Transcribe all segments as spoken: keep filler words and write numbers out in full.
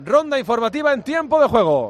Ronda informativa en tiempo de juego.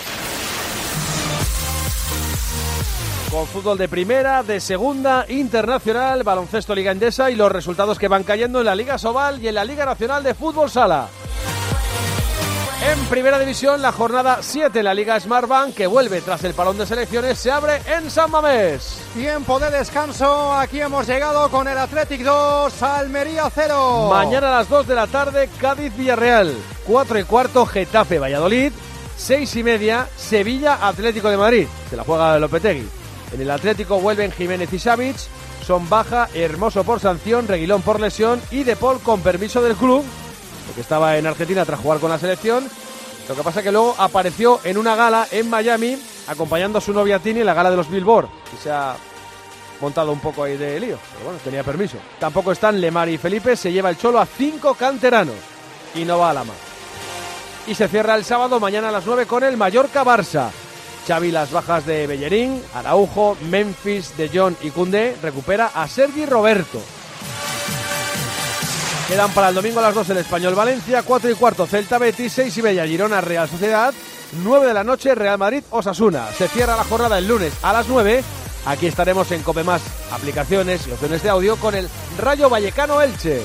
Con fútbol de primera, de segunda, internacional, baloncesto Liga Endesa y los resultados que van cayendo en la Liga Sobal y en la Liga Nacional de Fútbol Sala. En primera división, la jornada siete en la Liga Smartbank, que vuelve tras el parón de selecciones, se abre en San Mamés. Tiempo de descanso, aquí hemos llegado con el Athletic dos, Almería cero. Mañana a las dos de la tarde, Cádiz-Villarreal. cuatro y cuarto, Getafe-Valladolid. seis y media, Sevilla-Atlético de Madrid. Se la juega Lopetegui. En el Atlético vuelven Jiménez y Savic. Son baja, Hermoso por sanción, Reguilón por lesión y De Paul con permiso del club, porque estaba en Argentina tras jugar con la selección. Lo que pasa es que luego apareció en una gala en Miami acompañando a su novia Tini en la gala de los Billboard y se ha montado un poco ahí de lío, pero bueno, tenía permiso. Tampoco están Lemar y Felipe, se lleva el Cholo a cinco canteranos y no va a la mar. Y se cierra el sábado mañana a las nueve con el Mallorca-Barça. Xavi las bajas de Bellerín, Araujo, Memphis, De Jong y Koundé, recupera a Sergi Roberto. Quedan para el domingo a las dos el Español Valencia, cuatro y cuarto Celta Betis, seis y media Girona Real Sociedad, nueve de la noche Real Madrid Osasuna. Se cierra la jornada el lunes a las nueve. Aquí estaremos en Copemás, aplicaciones y opciones de audio con el Rayo Vallecano Elche.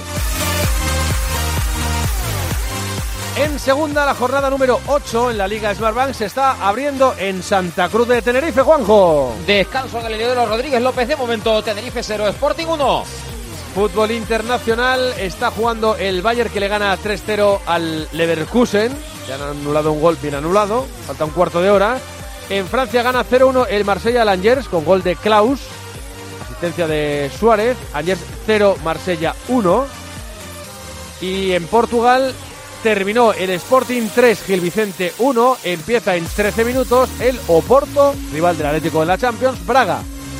En segunda, la jornada número ocho en la Liga Smartbank se está abriendo en Santa Cruz de Tenerife, Juanjo. Descanso en el Heliodoro Rodríguez López, de momento Tenerife cero, Sporting uno. Fútbol internacional, está jugando el Bayern, que le gana tres cero al Leverkusen. Ya han anulado un gol bien anulado, falta un cuarto de hora. En Francia gana cero uno el Marsella al Angers con gol de Klaus, asistencia de Suárez. Angers cero, Marsella uno. Y en Portugal terminó el Sporting tres, Gil Vicente uno. Empieza en trece minutos el Oporto, rival del Atlético de la Champions, Braga.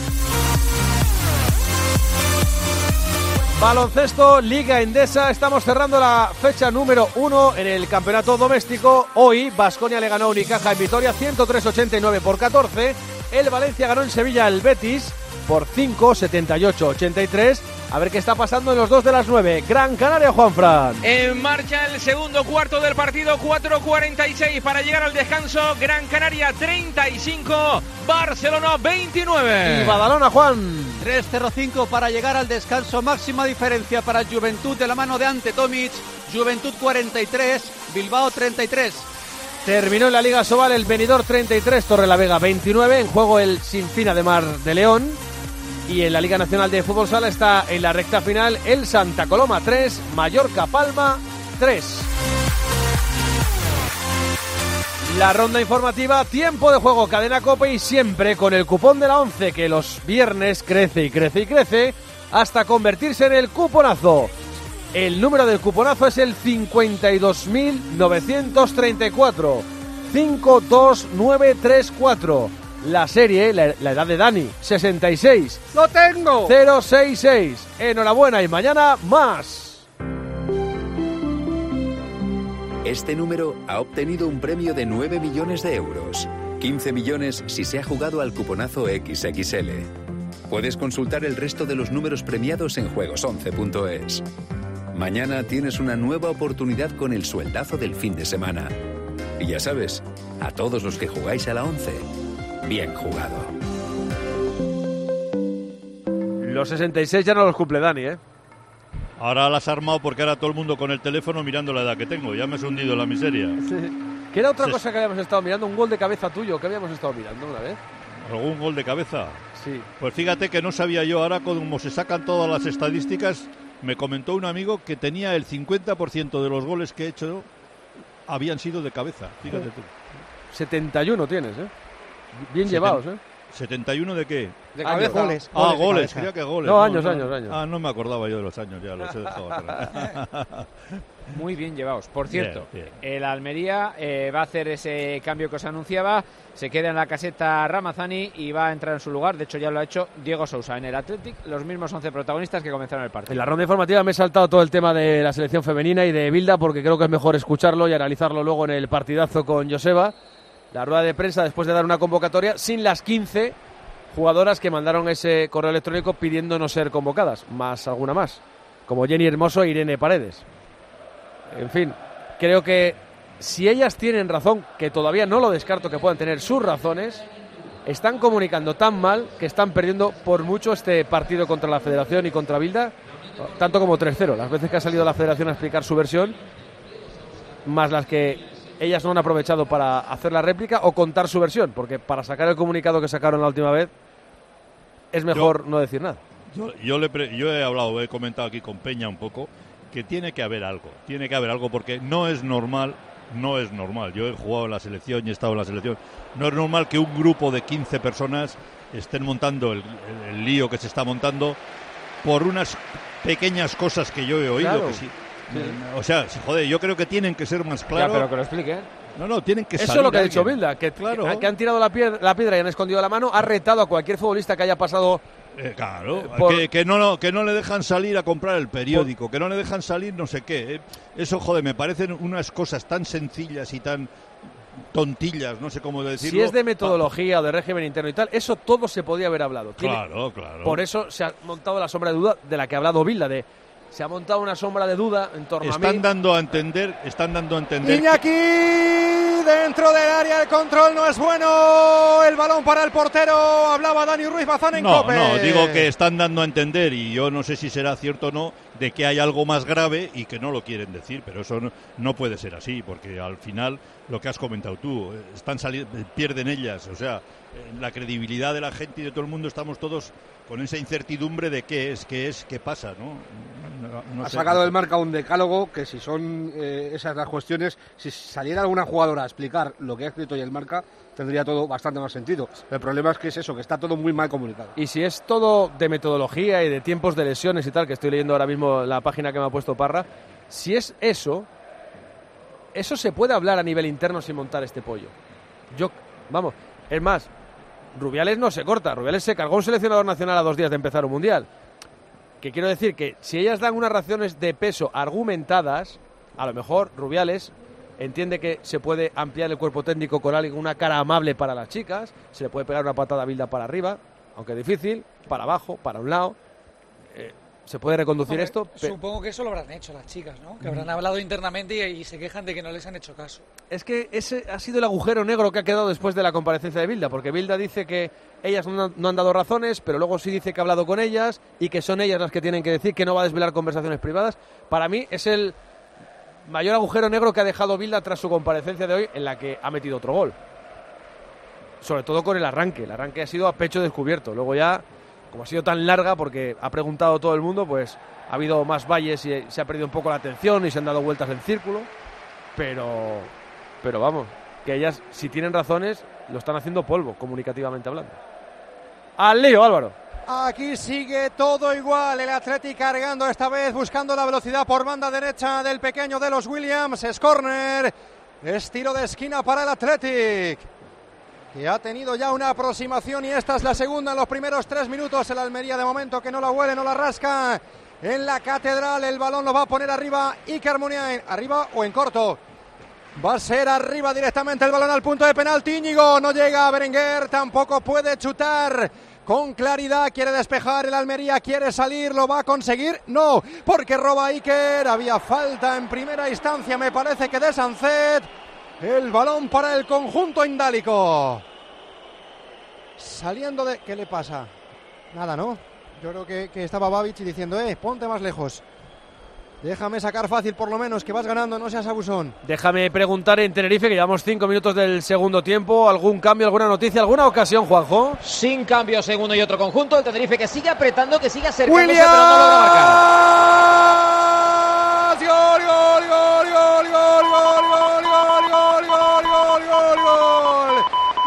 Baloncesto, Liga Endesa, estamos cerrando la fecha número uno en el campeonato doméstico. Hoy Baskonia le ganó a Unicaja en Vitoria ciento tres ochenta y nueve por catorce. El Valencia ganó en Sevilla al Betis por cinco, setenta y ocho ochenta y tres. A ver qué está pasando en los dos de las nueve. Gran Canaria, Juanfran. En marcha el segundo cuarto del partido, cuatro cuarenta y seis para llegar al descanso. Gran Canaria treinta y cinco, Barcelona veintinueve. Y Badalona, Juan. tres cero cinco para llegar al descanso, máxima diferencia para Juventud de la mano de Ante Tomic. Juventud cuarenta y tres, Bilbao treinta y tres. Terminó en la Liga Sobal el Benidorm treinta y tres, Torrelavega veintinueve. En juego el Sinfina de Mar de León. Y en la Liga Nacional de Fútbol Sala está en la recta final el Santa Coloma tres, Mallorca Palma tres. La ronda informativa, tiempo de juego, Cadena Cope, y siempre con el cupón de la once, que los viernes crece y crece y crece hasta convertirse en el cuponazo. El número del cuponazo es el cincuenta y dos mil novecientos treinta y cuatro, cinco dos nueve tres cuatro. La serie, la, la edad de Dani, sesenta y seis. ¡Lo tengo! cero sesenta y seis. Enhorabuena y mañana más. Este número ha obtenido un premio de nueve millones de euros. quince millones si se ha jugado al cuponazo equis equis ele. Puedes consultar el resto de los números premiados en juegos once punto es. Mañana tienes una nueva oportunidad con el sueldazo del fin de semana. Y ya sabes, a todos los que jugáis a la once, bien jugado. Los sesenta y seis ya no los cumple Dani, ¿eh? Ahora las has armado porque ahora todo el mundo con el teléfono mirando la edad que tengo. Ya me he hundido en la miseria. Sí. ¿Qué era otra Sí. cosa que habíamos estado mirando? Un gol de cabeza tuyo que habíamos estado mirando una vez. ¿Algún gol de cabeza? Sí. Pues fíjate que no sabía yo. Ahora, como se sacan todas las estadísticas, me comentó un amigo que tenía el cincuenta por ciento de los goles que he hecho habían sido de cabeza. Fíjate tú. setenta y uno tienes, ¿eh? Bien Seten- llevados, ¿eh? ¿setenta y uno de qué? De Años. cabeza. Goles. Ah, de goles, cabeza. creía que goles. No, años, años, años. Ah, no me acordaba yo de los años, ya los he dejado atrás. Muy bien llevados. Por cierto, Bien, bien. el Almería eh, va a hacer ese cambio que os anunciaba. Se queda en la caseta Ramazani y va a entrar en su lugar. De hecho, ya lo ha hecho Diego Sousa. En el Athletic, los mismos once protagonistas que comenzaron el partido. En la ronda informativa me he saltado todo el tema de la selección femenina y de Bilda porque creo que es mejor escucharlo y analizarlo luego en el partidazo con Joseba. La rueda de prensa después de dar una convocatoria sin las quince jugadoras que mandaron ese correo electrónico pidiendo no ser convocadas, más alguna más, como Jenny Hermoso e Irene Paredes. En fin, creo que si ellas tienen razón, que todavía no lo descarto que puedan tener sus razones, están comunicando tan mal que están perdiendo por mucho este partido contra la Federación y contra Bilda, tanto como tres cero. Las veces que ha salido la Federación a explicar su versión, más las que ellas no han aprovechado para hacer la réplica o contar su versión, porque para sacar el comunicado que sacaron la última vez es mejor yo, no decir nada. Yo, yo, le pre, yo he hablado, he comentado aquí con Peña un poco, que tiene que haber algo, tiene que haber algo, porque no es normal, no es normal. Yo he jugado en la selección y he estado en la selección. No es normal que un grupo de quince personas estén montando el, el, el lío que se está montando por unas pequeñas cosas que yo he oído. Claro. Que sí. Sí. O sea, joder, yo creo que tienen que ser más claros. Ya, pero que lo explique. No, no, tienen que Eso salir es lo que ha alguien. dicho Bilda, que, claro. que, que han tirado la piedra, la piedra y han escondido la mano, ha retado a cualquier futbolista que haya pasado. Eh, claro, eh, por... que, que, no, que no le dejan salir a comprar el periódico, por... que no le dejan salir no sé qué. Eh. Eso, joder, me parecen unas cosas tan sencillas y tan tontillas, no sé cómo decirlo. Si es de metodología o de régimen interno y tal, eso todo se podía haber hablado. Tiene... Claro, claro. Por eso se ha montado la sombra de duda de la que ha hablado Bilda, de... Se ha montado una sombra de duda en torno están a mí. Dando a entender, están dando a entender... Iñaki, dentro del área, el control no es bueno. El balón para el portero. Hablaba Dani Ruiz Bazán en no, COPE. No, digo que están dando a entender, y yo no sé si será cierto o no, de que hay algo más grave y que no lo quieren decir. Pero eso no, no puede ser así, porque al final, lo que has comentado tú, están saliendo, pierden ellas. O sea, la credibilidad de la gente y de todo el mundo, estamos todos con esa incertidumbre de qué es, qué es, qué pasa, ¿no? no, no ha sé, sacado no sé. el Marca un decálogo que si son eh, esas las cuestiones, si saliera alguna jugadora a explicar lo que ha escrito hoy el Marca, tendría todo bastante más sentido. El problema es que es eso, que está todo muy mal comunicado. Y si es todo de metodología y de tiempos de lesiones y tal, que estoy leyendo ahora mismo la página que me ha puesto Parra, si es eso, eso se puede hablar a nivel interno sin montar este pollo. Yo, vamos, es más, Rubiales no se corta, Rubiales se cargó un seleccionador nacional a dos días de empezar un mundial. Que quiero decir que si ellas dan unas razones de peso argumentadas, a lo mejor Rubiales entiende que se puede ampliar el cuerpo técnico con alguien, una cara amable para las chicas, se le puede pegar una patada a Bilda para arriba, aunque difícil, para abajo, para un lado. Eh, se puede reconducir Hombre, esto. Supongo que eso lo habrán hecho las chicas, ¿no? Que habrán hablado internamente y, y se quejan de que no les han hecho caso. Es que ese ha sido el agujero negro que ha quedado después de la comparecencia de Bilda, porque Bilda dice que ellas no, no han dado razones, pero luego sí dice que ha hablado con ellas y que son ellas las que tienen que decir, que no va a desvelar conversaciones privadas. Para mí es el mayor agujero negro que ha dejado Bilda tras su comparecencia de hoy, en la que ha metido otro gol. Sobre todo con el arranque. El arranque ha sido a pecho descubierto. Luego ya, como ha sido tan larga, porque ha preguntado todo el mundo, pues ha habido más valles y se ha perdido un poco la atención y se han dado vueltas en círculo. Pero, pero vamos, que ellas, si tienen razones, lo están haciendo polvo, comunicativamente hablando. ¡Al lío, Álvaro! Aquí sigue todo igual, el Athletic cargando esta vez, buscando la velocidad por banda derecha del pequeño de los Williams. Es córner, es tiro de esquina para el Athletic, que ha tenido ya una aproximación, y esta es la segunda en los primeros tres minutos. El Almería de momento que no la huele, no la rasca. En la Catedral el balón lo va a poner arriba Iker Muniain, arriba o en corto. Va a ser arriba directamente el balón al punto de penalti. Íñigo, no llega a Berenguer, tampoco puede chutar con claridad. Quiere despejar el Almería, quiere salir, ¿lo va a conseguir? No, porque roba Iker. Había falta en primera instancia, me parece que de Sancet. El balón para el conjunto indálico. Saliendo de... ¿Qué le pasa? Nada, ¿no? Yo creo que, que estaba Babic diciendo, eh, ponte más lejos. Déjame sacar fácil por lo menos, que vas ganando, no seas abusón. Déjame preguntar en Tenerife, que llevamos cinco minutos del segundo tiempo. ¿Algún cambio, alguna noticia, alguna ocasión, Juanjo? Sin cambio, segundo y otro conjunto. El Tenerife que sigue apretando, que sigue acercándose, ¡Williams! pero no logra marcar. ¡Gol, gol, gol, gol, gol, gol, gol, gol, gol, gol, gol, gol, gol!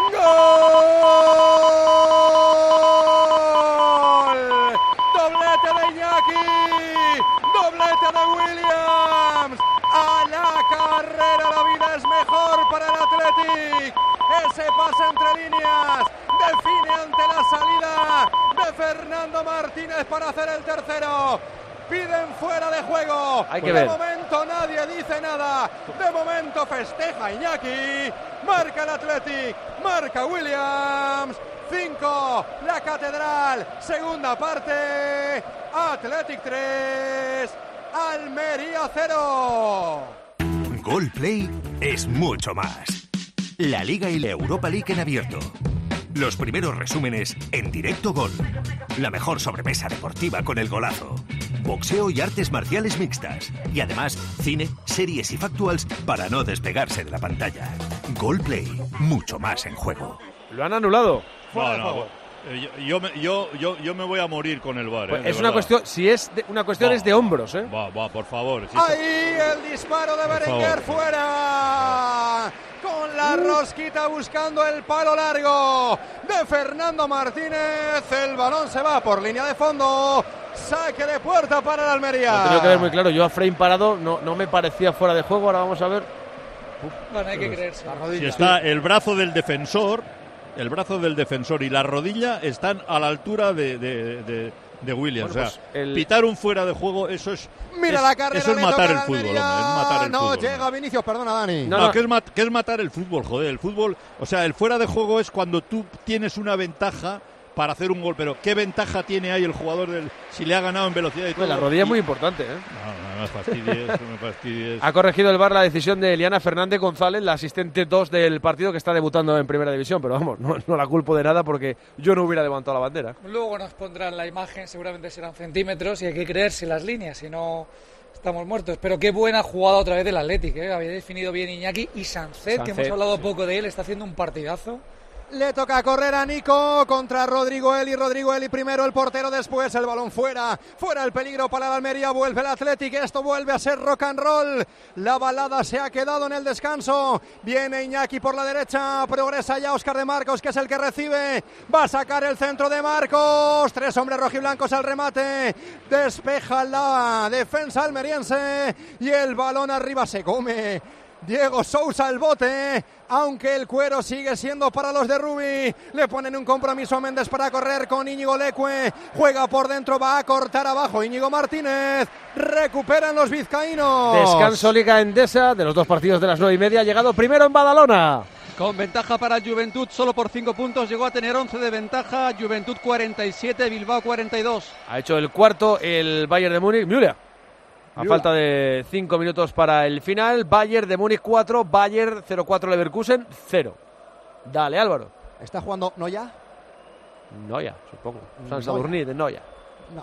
¡Gol! ¡Doblete de Iñaki! ¡Doblete de Williams! ¡A la carrera la vida es mejor para el Athletic! Ese pase entre líneas define ante la salida de Fernando Martínez para hacer el tercero. Piden fuera de juego. Hay que de ver. momento nadie dice nada. De momento festeja Iñaki. Marca el Athletic. Marca Williams. cinco. La Catedral. Segunda parte. Athletic tres. Almería cero. Gol Play es mucho más. La Liga y la Europa League en abierto. Los primeros resúmenes en directo Gol. La mejor sobremesa deportiva con el golazo. Boxeo y artes marciales mixtas. Y además, cine, series y factuals para no despegarse de la pantalla. Gol Play, mucho más en juego. Lo han anulado. No, no, yo, yo, me, yo, yo, yo me voy a morir con el V A R. Pues eh, es de una verdad. cuestión, si es de, una cuestión Va, es de hombros, ¿eh? Va, va, por favor. Si Ahí el disparo de Berenguer fuera. Con la rosquita buscando el palo largo de Fernando Martínez. El balón se va por línea de fondo. Saque de puerta para el Almería. Lo tengo que ver muy claro. Yo a frame parado no, no me parecía fuera de juego. Ahora vamos a ver. Uf, bueno, hay que creerse. La rodilla. Si está el brazo del defensor, el brazo del defensor y la rodilla están a la altura de, de, de, de Williams. Bueno, o sea, pues el... pitar un fuera de juego, eso es. Mira es, la carrera. Eso es matar el fútbol, hombre. Es matar el no fútbol. llega Vinicius, perdona, Dani. No, no, no. ¿Qué, es mat- ¿Qué es matar el fútbol, joder? El fútbol, o sea, el fuera de juego es cuando tú tienes una ventaja para hacer un gol, pero ¿qué ventaja tiene ahí el jugador del si le ha ganado en velocidad y todo? Pues la rodilla es muy importante, ¿eh? No, no me fastidies, no me fastidies. Ha corregido el V A R la decisión de Eliana Fernández González, la asistente dos del partido que está debutando en Primera División, pero vamos, no, no la culpo de nada porque yo no hubiera levantado la bandera. Luego nos pondrán la imagen, seguramente serán centímetros y hay que creerse las líneas, si no estamos muertos. Pero qué buena jugada otra vez del Atlético, ¿eh? Había definido bien Iñaki y Sancet, Sancet, que hemos hablado sí. poco de él, está haciendo un partidazo. Le toca correr a Nico contra Rodrigo Eli. Rodrigo Eli primero, el portero después. El balón fuera. Fuera el peligro para el Almería. Vuelve el Athletic. Esto vuelve a ser rock and roll. La balada se ha quedado en el descanso. Viene Iñaki por la derecha. Progresa ya Óscar de Marcos, que es el que recibe. Va a sacar el centro de Marcos. Tres hombres rojiblancos al remate. Despeja la defensa almeriense. Y el balón arriba se come. Diego Sousa al bote, aunque el cuero sigue siendo para los de Rubí. Le ponen un compromiso a Méndez para correr con Íñigo Leque. Juega por dentro, va a cortar abajo Íñigo Martínez. Recuperan los vizcaínos. Descanso Liga Endesa de los dos partidos de las nueve y media. Ha llegado primero en Badalona. Con ventaja para Juventud, solo por cinco puntos. Llegó a tener once de ventaja. Juventud cuarenta y siete, Bilbao cuarenta y dos. Ha hecho el cuarto el Bayern de Múnich. Müller. A falta de cinco minutos para el final. Bayern de Múnich cuatro, Bayern cero cuatro Leverkusen cero. Dale, Álvaro. ¿Está jugando Noya? Noya, supongo. San Sadurní de Noya. Noya.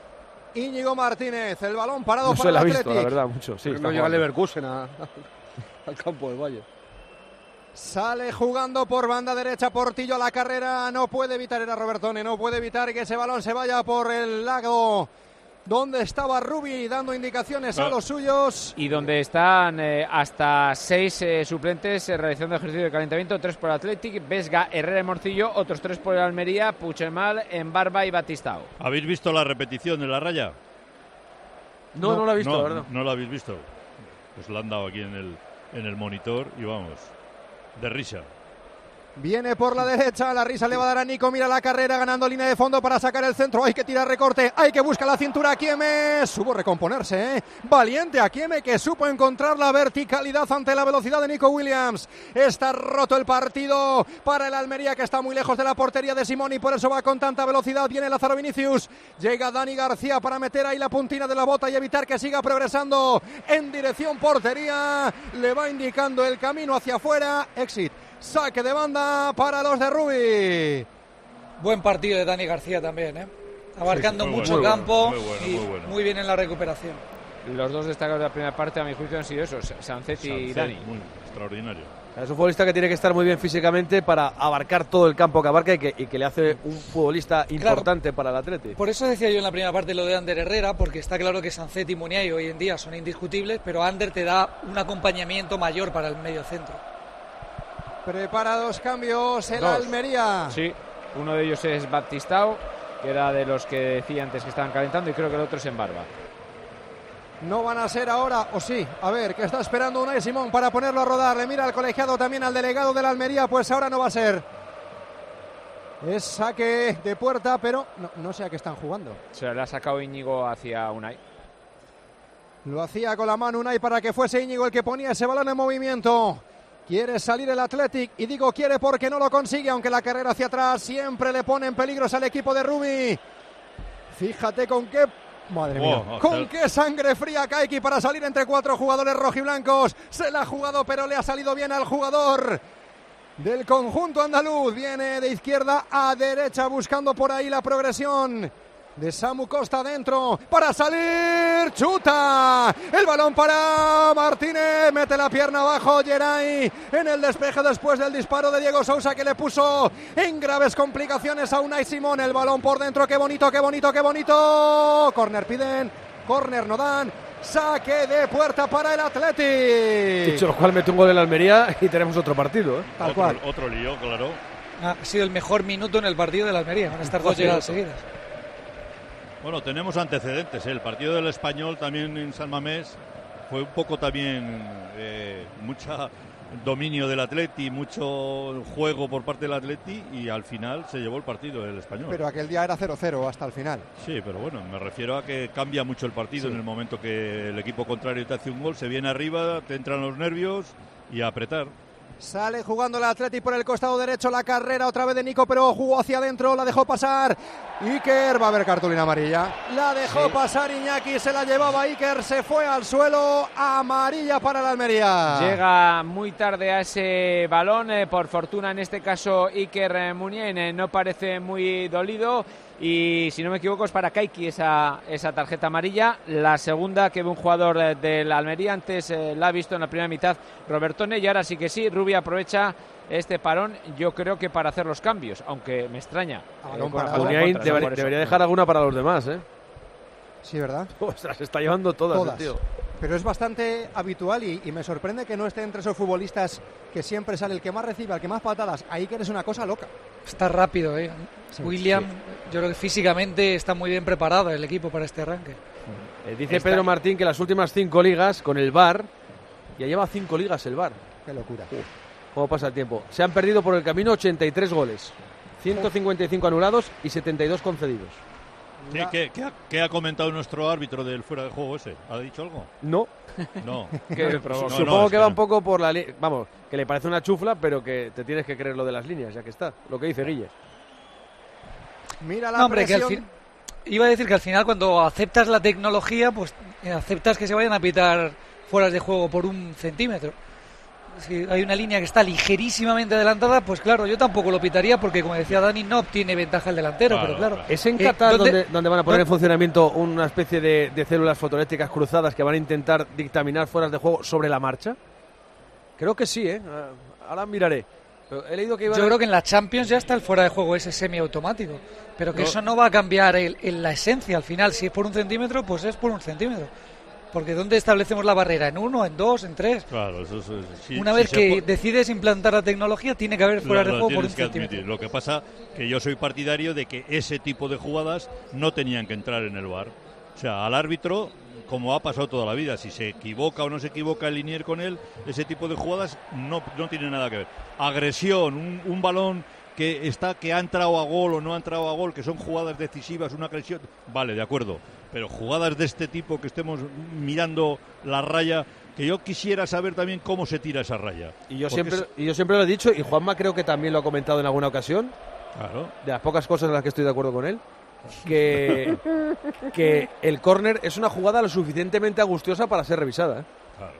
Íñigo Martínez, el balón parado No para se el la ha Athletic. visto, la verdad, mucho. Sí, no llega el Leverkusen a, al campo del Bayern. Sale jugando por banda derecha Portillo a la carrera. No puede evitar, era Robertone, no puede evitar que ese balón se vaya por el lago donde estaba Rubí dando indicaciones a los suyos. Y donde están eh, hasta seis eh, suplentes eh, realizando ejercicio de calentamiento, tres por Athletic, Vesga, Herrera y Morcillo, otros tres por el Almería, Puigmal, Embarba y Batistao. ¿Habéis visto la repetición de la raya? No, no, no la he visto, no, la verdad. No la habéis visto. Pues la han dado aquí en el, en el monitor y vamos, de risa. Viene por la derecha, la risa le va a dar a Nico, mira la carrera, ganando línea de fondo para sacar el centro, hay que tirar recorte, hay que buscar la cintura, Akieme, supo recomponerse, ¿eh? Valiente Akieme, que supo encontrar la verticalidad ante la velocidad de Nico Williams. Está roto el partido para el Almería, que está muy lejos de la portería de Simón y por eso va con tanta velocidad. Viene Lázaro Vinicius, llega Dani García para meter ahí la puntina de la bota y evitar que siga progresando en dirección portería, le va indicando el camino hacia afuera, exit. Saque de banda para los de Rubí. Buen partido de Dani García también, ¿eh? Abarcando sí, sí, mucho bueno, campo muy bueno, y muy bueno. muy bien en la recuperación. Los dos destacados de la primera parte, a mi juicio, han sido esos, Sancet y Sancet, Dani. Muy extraordinario. Es un futbolista que tiene que estar muy bien físicamente para abarcar todo el campo que abarca y que, y que le hace un futbolista importante claro, para el Atleti. Por eso decía yo en la primera parte lo de Ander Herrera, porque está claro que Sancet y Muniain hoy en día son indiscutibles, pero Ander te da un acompañamiento mayor para el medio centro. Prepara dos cambios el Dos. Almería. Sí, uno de ellos es Batistao, que era de los que decía antes que estaban calentando, y creo que el otro es Embarba. No van a ser ahora, o sí, a ver, que está esperando Unai Simón para ponerlo a rodar. Le mira al colegiado también al delegado de la Almería, pues ahora no va a ser. Es saque de puerta, pero no, no sé a qué están jugando. Se le ha sacado Íñigo hacia Unai. Lo hacía con la mano Unai para que fuese Íñigo el que ponía ese balón en movimiento. Quiere salir el Athletic, y digo quiere porque no lo consigue, aunque la carrera hacia atrás siempre le pone en peligros al equipo de Rubí. Fíjate con qué Madre mía. Oh, Con qué sangre fría Kaiki para salir entre cuatro jugadores rojiblancos. Se la ha jugado, pero le ha salido bien al jugador del conjunto andaluz. Viene de izquierda a derecha buscando por ahí la progresión de Samu Costa dentro para salir, chuta, el balón para Martínez, mete la pierna abajo Geray en el despeje después del disparo de Diego Sousa que le puso en graves complicaciones a Unai Simón. El balón por dentro, qué bonito, qué bonito, qué bonito, córner piden, córner no dan, saque de puerta para el Athletic. Dicho lo cual, mete un gol en la Almería y tenemos otro partido, ¿eh? Tal otro, cual. Otro lío, claro. Ha sido el mejor minuto en el partido de la Almería, van a estar dos llegadas seguidas. Bueno, tenemos antecedentes, ¿eh? El partido del Español también en San Mamés fue un poco también eh, mucho dominio del Atleti, mucho juego por parte del Atleti y al final se llevó el partido el Español. Pero aquel día era cero cero hasta el final. Sí, pero bueno, me refiero a que cambia mucho el partido, sí. En el momento que el equipo contrario te hace un gol, se viene arriba, te entran los nervios y a apretar. Sale jugando el Atleti por el costado derecho, la carrera otra vez de Nico, pero jugó hacia adentro, la dejó pasar Iker, va a haber cartulina amarilla, la dejó sí. pasar Iñaki, se la llevaba Iker, se fue al suelo, amarilla para la Almería. Llega muy tarde a ese balón, eh, por fortuna en este caso Iker eh, Muniain eh, no parece muy dolido. Y si no me equivoco es para Kaiki esa, esa tarjeta amarilla, la segunda que ve un jugador eh, del Almería, antes eh, la ha visto en la primera mitad Robertone y ahora sí que sí, Rubio aprovecha este parón, yo creo que para hacer los cambios, aunque me extraña. Eh, Muniain debería, debería dejar alguna para los demás, ¿eh? Sí, ¿verdad? O sea, se está llevando todas, todas. El tío. Pero es bastante habitual y, y me sorprende que no esté entre esos futbolistas que siempre sale el que más recibe, el que más patadas. Ahí que eres una cosa loca. Está rápido, ¿eh? Sí, William, sí. Yo creo que físicamente está muy bien preparado el equipo para este arranque. Eh, dice está... Pedro Martín que las últimas cinco ligas con el V A R, ya lleva cinco ligas el V A R. Qué locura. Uf, cómo pasa el tiempo. Se han perdido por el camino ochenta y tres goles, ciento cincuenta y cinco anulados y setenta y dos concedidos. ¿Qué, qué, qué, ha, ¿Qué ha comentado nuestro árbitro del fuera de juego ese? ¿Ha dicho algo? No. No. que, no supongo no, que es va que un poco por la línea. Vamos, que le parece una chufla, pero que te tienes que creer lo de las líneas, ya que está. Lo que dice Guille. Mira la no, hombre, presión. Que al fin... Iba a decir que al final cuando aceptas la tecnología, pues eh, aceptas que se vayan a pitar fueras de juego por un centímetro. Si hay una línea que está ligerísimamente adelantada, pues claro, yo tampoco lo pitaría porque, como decía Dani, no obtiene ventaja el delantero, claro, pero claro. claro. ¿Es en Qatar eh, ¿dónde, donde, donde van a poner ¿dónde? en funcionamiento una especie de, de células fotoeléctricas cruzadas que van a intentar dictaminar fueras de juego sobre la marcha? Creo que sí, ¿eh? Ahora miraré. Pero he leído que iban Yo a... creo que en la Champions ya está el fuera de juego ese semiautomático, pero que no. eso no va a cambiar el, el, la esencia. Al final, si es por un centímetro, pues es por un centímetro. Porque ¿dónde establecemos la barrera? ¿En uno, en dos, en tres? Claro, eso es... Si, Una si vez que puede... decides implantar la tecnología, tiene que haber fuera lo, de lo juego por un que centímetro. admitir. Lo que pasa que yo soy partidario de que ese tipo de jugadas no tenían que entrar en el V A R. O sea, al árbitro, como ha pasado toda la vida, si se equivoca o no se equivoca el linier con él, ese tipo de jugadas no, no tiene nada que ver. Agresión, un, un balón que está que ha entrado a gol o no ha entrado a gol, que son jugadas decisivas, una agresión, vale, de acuerdo, pero jugadas de este tipo que estemos mirando la raya, que yo quisiera saber también cómo se tira esa raya. Y yo siempre, es... y yo siempre lo he dicho, y Juanma creo que también lo ha comentado en alguna ocasión, claro, de las pocas cosas en las que estoy de acuerdo con él, que, que el córner es una jugada lo suficientemente angustiosa para ser revisada, ¿eh? Claro.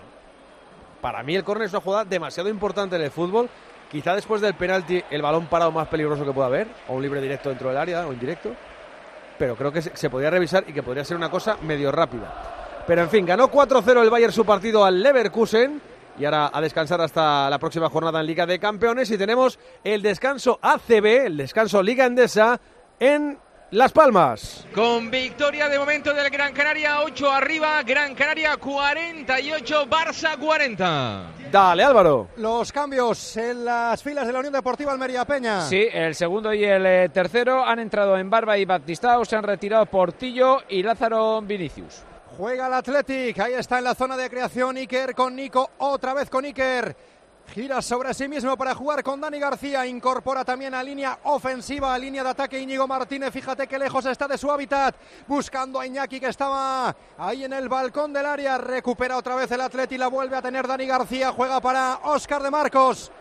Para mí el córner es una jugada demasiado importante en el fútbol. Quizá después del penalti el balón parado más peligroso que pueda haber, o un libre directo dentro del área o indirecto, pero creo que se, se podría revisar y que podría ser una cosa medio rápida. Pero en fin, ganó cuatro cero el Bayern su partido al Leverkusen y ahora a descansar hasta la próxima jornada en Liga de Campeones, y tenemos el descanso A C B, el descanso Liga Endesa en Las Palmas. Con victoria de momento del Gran Canaria, ocho arriba, Gran Canaria cuarenta y ocho, Barça cuarenta. Dale, Álvaro. Los cambios en las filas de la Unión Deportiva Almería Peña. Sí, el segundo y el eh, tercero han entrado en Barba y Batistao, se han retirado Portillo y Lázaro Vinicius. Juega el Athletic, ahí está en la zona de creación Iker con Nico, otra vez con Iker. Gira sobre sí mismo para jugar con Dani García. Incorpora también a línea ofensiva, a línea de ataque Íñigo Martínez. Fíjate que lejos está de su hábitat. Buscando a Iñaki, que estaba ahí en el balcón del área. Recupera otra vez el Atleti, la vuelve a tener Dani García. Juega para Óscar de Marcos.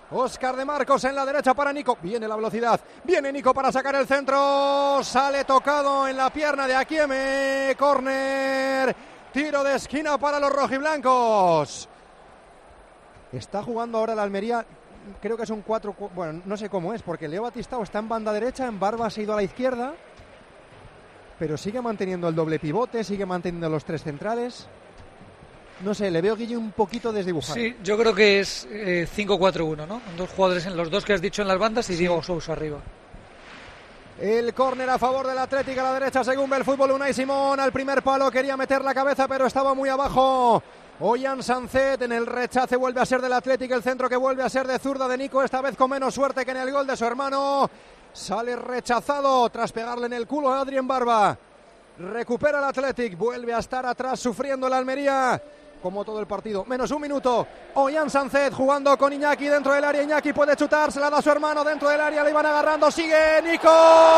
Óscar de Marcos en la derecha para Nico. Viene la velocidad. Viene Nico para sacar el centro. Sale tocado en la pierna de Akieme. Córner. Tiro de esquina para los rojiblancos. Está jugando ahora la Almería. Creo que es un cuatro. Bueno, no sé cómo es, porque Leo Batistao está en banda derecha. En Barba se ha ido a la izquierda. Pero sigue manteniendo el doble pivote. Sigue manteniendo los tres centrales. No sé, le veo Guille un poquito desdibujado. Sí, yo creo que es eh, cinco cuatro uno, ¿no? Dos jugadores en los dos que has dicho en las bandas y sí. Diego Sousa arriba. El córner a favor del Atlético a la derecha, según ve el fútbol. Unai Simón al primer palo, quería meter la cabeza, pero estaba muy abajo. Ollán Sancet en el rechace vuelve a ser del Atlético, el centro que vuelve a ser de zurda de Nico, esta vez con menos suerte que en el gol de su hermano. Sale rechazado tras pegarle en el culo a Adrien Barba. Recupera el Atlético, vuelve a estar atrás sufriendo la Almería. Como todo el partido, menos un minuto. Ollán Sancet jugando con Iñaki dentro del área. Iñaki puede chutar, se la da a su hermano dentro del área. Le iban agarrando, sigue Nico.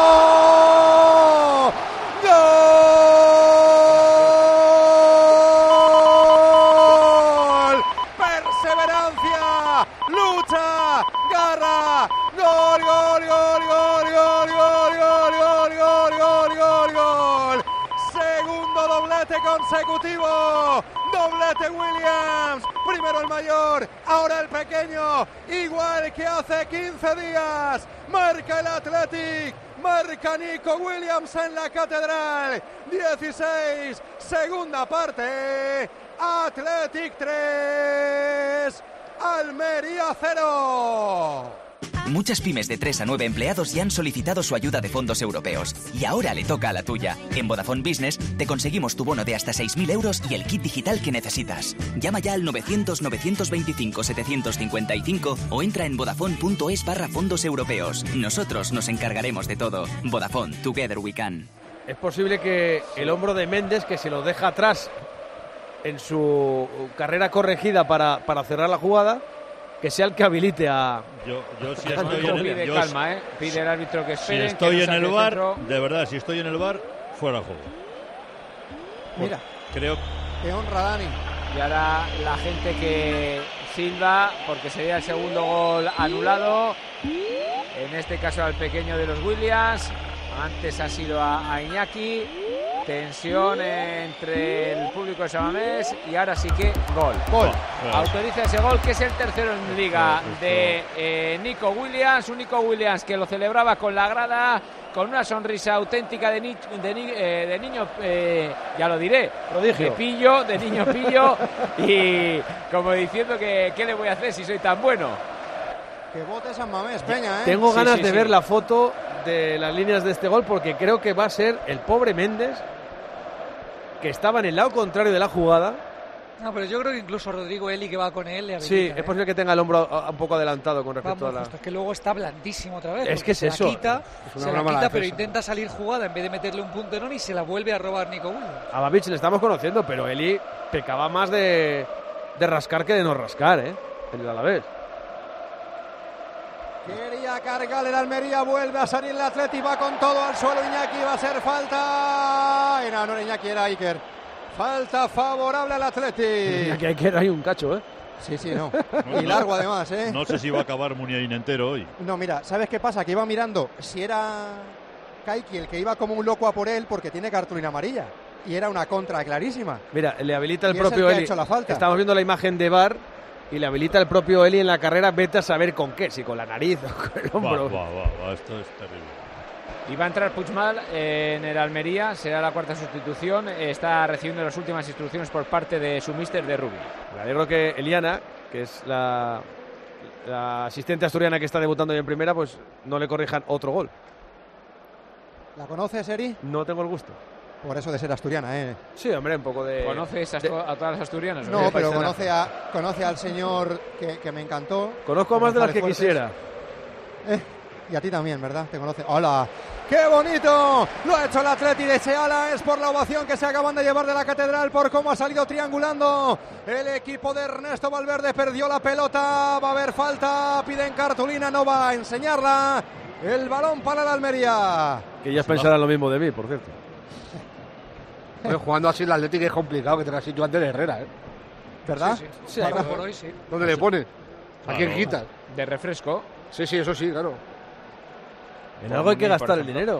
¡Gol! Perseverancia, lucha, garra. Gol, gol, gol, gol, gol, gol, gol, gol, gol, gol, gol, gol. Segundo doblete consecutivo. Doblete Williams, primero el mayor, ahora el pequeño, igual que hace quince días, marca el Athletic, marca Nico Williams en la Catedral, dieciséis, segunda parte, Athletic tres, Almería cero. Muchas pymes de tres a nueve empleados ya han solicitado su ayuda de fondos europeos. Y ahora le toca a la tuya. En Vodafone Business te conseguimos tu bono de hasta seis mil euros y el kit digital que necesitas. Llama ya al novecientos, novecientos veinticinco, setecientos cincuenta y cinco o entra en vodafone.es barra fondos europeos. Nosotros nos encargaremos de todo. Vodafone, together we can. Es posible que el hombro de Méndez, que se lo deja atrás en su carrera corregida para, para cerrar la jugada, que sea el que habilite a... Yo, yo si estoy en el... Pide yo, calma, ¿eh? Pide el árbitro que espere. Si estoy que en no el saque bar, centro. de verdad, si estoy en el bar, fuera de juego. Mira. Creo... Que honra Dani. Y ahora la gente que silba, porque sería el segundo gol anulado. En este caso al pequeño de los Williams. Antes ha sido a, a Iñaki. Tensión entre el público de Samamés y ahora sí que gol. Gol. Autoriza ese gol, que es el tercero en liga de eh, Nico Williams. Un Nico Williams que lo celebraba con la grada, con una sonrisa auténtica de, ni, de, ni, eh, de niño, eh, ya lo diré, prodigio. De pillo, de niño pillo. Y como diciendo que qué le voy a hacer si soy tan bueno. Que bote San Mamés, Peña, ¿eh? Tengo ganas sí, sí, de sí. ver la foto de las líneas de este gol, porque creo que va a ser el pobre Méndez, que estaba en el lado contrario de la jugada. No, pero yo creo que incluso Rodrigo Eli, que va con él, le habilita, Sí, ¿eh? es posible que tenga el hombro a- un poco adelantado con respecto Vamos, a la... justo, es que luego está blandísimo otra vez. Es que es se eso. La quita, Es una se la broma la quita, pero defensa. intenta salir jugada en vez de meterle un punterón y se la vuelve a robar Nico Williams. A Babich le estamos conociendo, pero Eli pecaba más de, de rascar que de no rascar, ¿eh? En el Alavés. Quería cargar el Almería, vuelve a salir el Atleti, va con todo al suelo Iñaki, va a ser falta. Y no, no era Iñaki, era Iker. Falta favorable al Atleti. Aquí hay que hay un cacho, ¿eh? Sí, sí, no. No, Y largo además, ¿eh? No sé si va a acabar Muniain entero hoy. No, mira, ¿sabes qué pasa? Que iba mirando si era Kaiki el que iba como un loco a por él porque tiene cartulina amarilla. Y era una contra clarísima. Mira, le habilita el Y es el propio que ha Eli. hecho la falta. Estamos viendo la imagen de V A R y le habilita el propio Eli en la carrera. Vete a saber con qué, si con la nariz o con el Va, hombro. va, va, va, esto es terrible. Y va a entrar Puigmal en el Almería, será la cuarta sustitución. Está recibiendo las últimas instrucciones por parte de su míster de Rubí. Me alegro que Eliana, que es la, la asistente asturiana que está debutando hoy en primera, pues no le corrijan otro gol. ¿La conoces, Eri? No tengo el gusto. Por eso de ser asturiana, ¿eh? Sí, hombre, un poco de... ¿Conoces a, de- a todas las asturianas? No, de pero paisana. conoce, a, conoce al señor que, que me encantó. Conozco a más de las que González quisiera. Fuertes. Eh, y a ti también, ¿verdad? Te conoce. ¡Hola! ¡Qué bonito! Lo ha hecho el Atleti de Seala. Es por la ovación que se acaban de llevar de la Catedral, por cómo ha salido triangulando. El equipo de Ernesto Valverde perdió la pelota. Va a haber falta. Piden cartulina, no va a enseñarla. El balón para la Almería. Que ellas pensarán lo mismo de mí, por cierto. Bueno, jugando así el Atlético es complicado que tenga sitio antes de Herrera, ¿eh? ¿Verdad? Sí, sí. Sí, Ahora hay- por hoy sí. ¿Dónde le pone? ¿A quién quitas? De refresco. Sí, sí, eso sí, claro. En algo hay que gastar el dinero.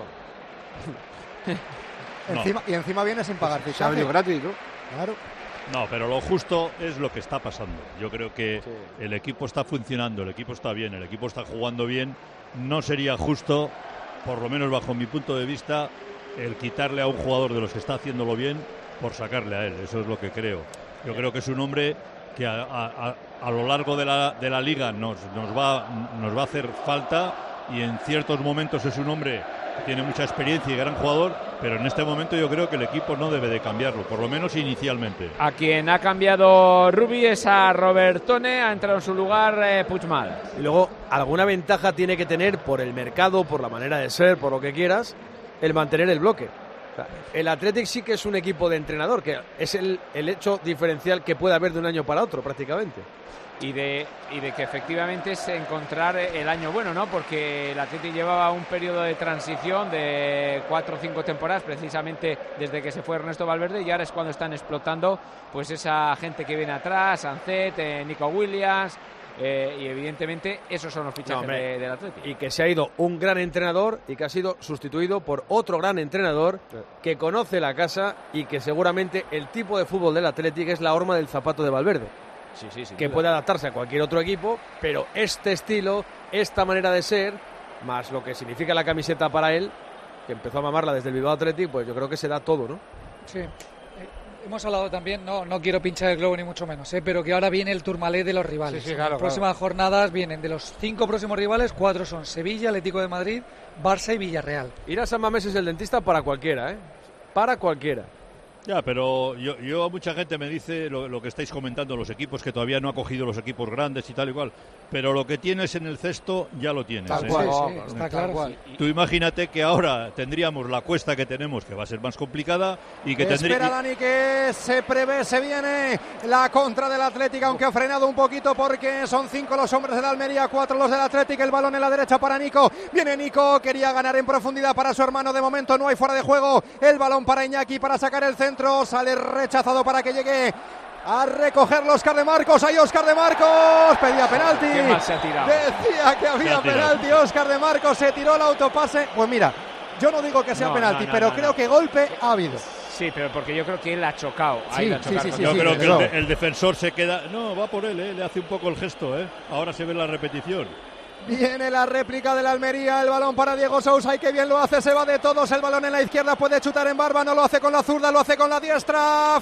No. Encima, y encima viene sin pagar Se ha fichaje. venido gratis, ¿no? Claro. No, pero lo justo es lo que está pasando. Yo creo que sí. El equipo está funcionando, el equipo está bien, el equipo está jugando bien. No sería justo, por lo menos bajo mi punto de vista, el quitarle a un jugador de los que está haciéndolo bien por sacarle a él. Eso es lo que creo. Yo creo que es un hombre que a, a, a lo largo de la, de la liga nos, nos, va, nos va a hacer falta, y en ciertos momentos es un hombre que tiene mucha experiencia y gran jugador, pero en este momento yo creo que el equipo no debe de cambiarlo, por lo menos inicialmente. A quien ha cambiado Rubi es a Robertone, ha entrado en su lugar eh, Puigmal. Y luego alguna ventaja tiene que tener por el mercado, por la manera de ser, por lo que quieras, el mantener el bloque. O sea, el Athletic sí que es un equipo de entrenador, que es el, el hecho diferencial que puede haber de un año para otro prácticamente. Y de, y de que efectivamente es encontrar el año bueno, ¿no? Porque el Athletic llevaba un periodo de transición de cuatro o cinco temporadas, precisamente desde que se fue Ernesto Valverde, y ahora es cuando están explotando pues esa gente que viene atrás, Sancet, eh, Nico Williams, eh, y evidentemente esos son los fichajes no, de, del Athletic. Y que se ha ido un gran entrenador y que ha sido sustituido por otro gran entrenador que conoce la casa y que seguramente el tipo de fútbol del Athletic es la horma del zapato de Valverde. Sí, sí, sí, que duda. Puede adaptarse a cualquier otro equipo, pero este estilo, esta manera de ser, más lo que significa la camiseta para él, que empezó a mamarla desde el Bilbao Athletic, pues yo creo que se da todo, ¿no? Sí. Eh, hemos hablado también, no, no quiero pinchar el globo ni mucho menos, ¿eh? Pero que ahora viene el Tourmalet de los rivales. Sí, sí, claro, Las próximas claro. jornadas vienen de los cinco próximos rivales, cuatro son Sevilla, Atlético de Madrid, Barça y Villarreal. Ir a San Mamés es el dentista para cualquiera, ¿eh? Para cualquiera. Ya, pero yo, yo a mucha gente me dice lo, lo que estáis comentando, los equipos, que todavía no ha cogido los equipos grandes y tal y cual, pero lo que tienes en el cesto ya lo tienes. Tal ¿eh? cual, sí, sí, está tal claro. cual. Tú imagínate que ahora tendríamos la cuesta que tenemos, que va a ser más complicada, y que tendría... Espera Dani, que se prevé, se viene la contra del Athletic, aunque ha frenado un poquito porque son cinco los hombres del Almería, cuatro los del Athletic, el balón en la derecha para Nico, viene Nico, quería ganar en profundidad para su hermano, de momento no hay fuera de juego, el balón para Iñaki para sacar el centro, sale rechazado para que llegue a recogerlo Óscar de Marcos. Ahí Óscar de Marcos pedía penalti. Qué mal se ha tirado. Decía que había penalti. Óscar de Marcos se tiró el autopase. Pues mira, yo no digo que sea no, penalti, no, no, pero no, creo no. que golpe ha habido. Sí, pero porque yo creo que él ha chocado. Ahí Sí, la ha sí, chocado. sí, sí, Yo sí, creo sí, que no. el, de- el defensor se queda... No, va por él, ¿eh? Le hace un poco el gesto, ¿eh? Ahora se ve la repetición. Viene la réplica del Almería, el balón para Diego Sousa, y que bien lo hace, se va de todos, el balón en la izquierda, puede chutar en barba, no lo hace con la zurda, lo hace con la diestra,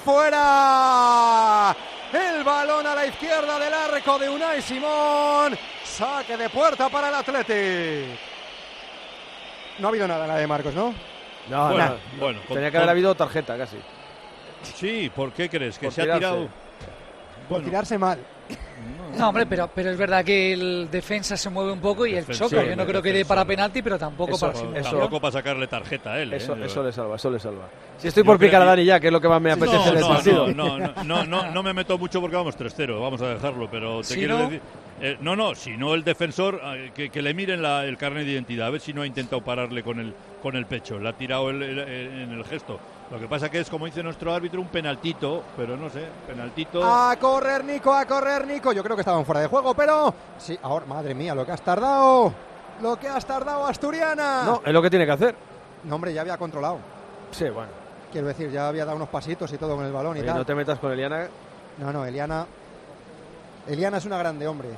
fuera, el balón a la izquierda del arco de Unai Simón, saque de puerta para el Athletic. No ha habido nada, la de Marcos, ¿no? No, Bueno, nada. bueno, con- Tenía que haber con- habido tarjeta casi. Sí, ¿por qué crees? Que Por se ha tirarse. tirado... Por tirarse mal. No, hombre, pero, pero es verdad que el defensa se mueve un poco y él Defensor, choca. Yo no creo que dé defensor. para penalti, pero tampoco Eso, para eso. simulación. Tampoco para sacarle tarjeta a él, ¿eh? Eso, Yo- eso le salva, eso le salva. Si estoy Yo por picar a creo- Dani ya, que es lo que más me apetece No, del no, partido. no, no, no, no, no me meto mucho porque vamos tres cero, vamos a dejarlo, pero te Si quiero no- decir... eh, no, no, si no el defensor, eh, que, que le miren la- el carnet de identidad, a ver si no ha intentado pararle con el, con el pecho, le ha tirado el- el- el- en el gesto. Lo que pasa que es, como dice nuestro árbitro, un penaltito, pero no sé, penaltito... A correr Nico, a correr Nico. Yo creo que estaban fuera de juego, pero sí, ahora, madre mía, lo que has tardado. Lo que has tardado, Asturiana. No, es lo que tiene que hacer. No, hombre, ya había controlado. Sí, bueno. Quiero decir, ya había dado unos pasitos y todo con el balón y Oye, tal. no te metas con Eliana. No, no, Eliana. Eliana es una grande, hombre.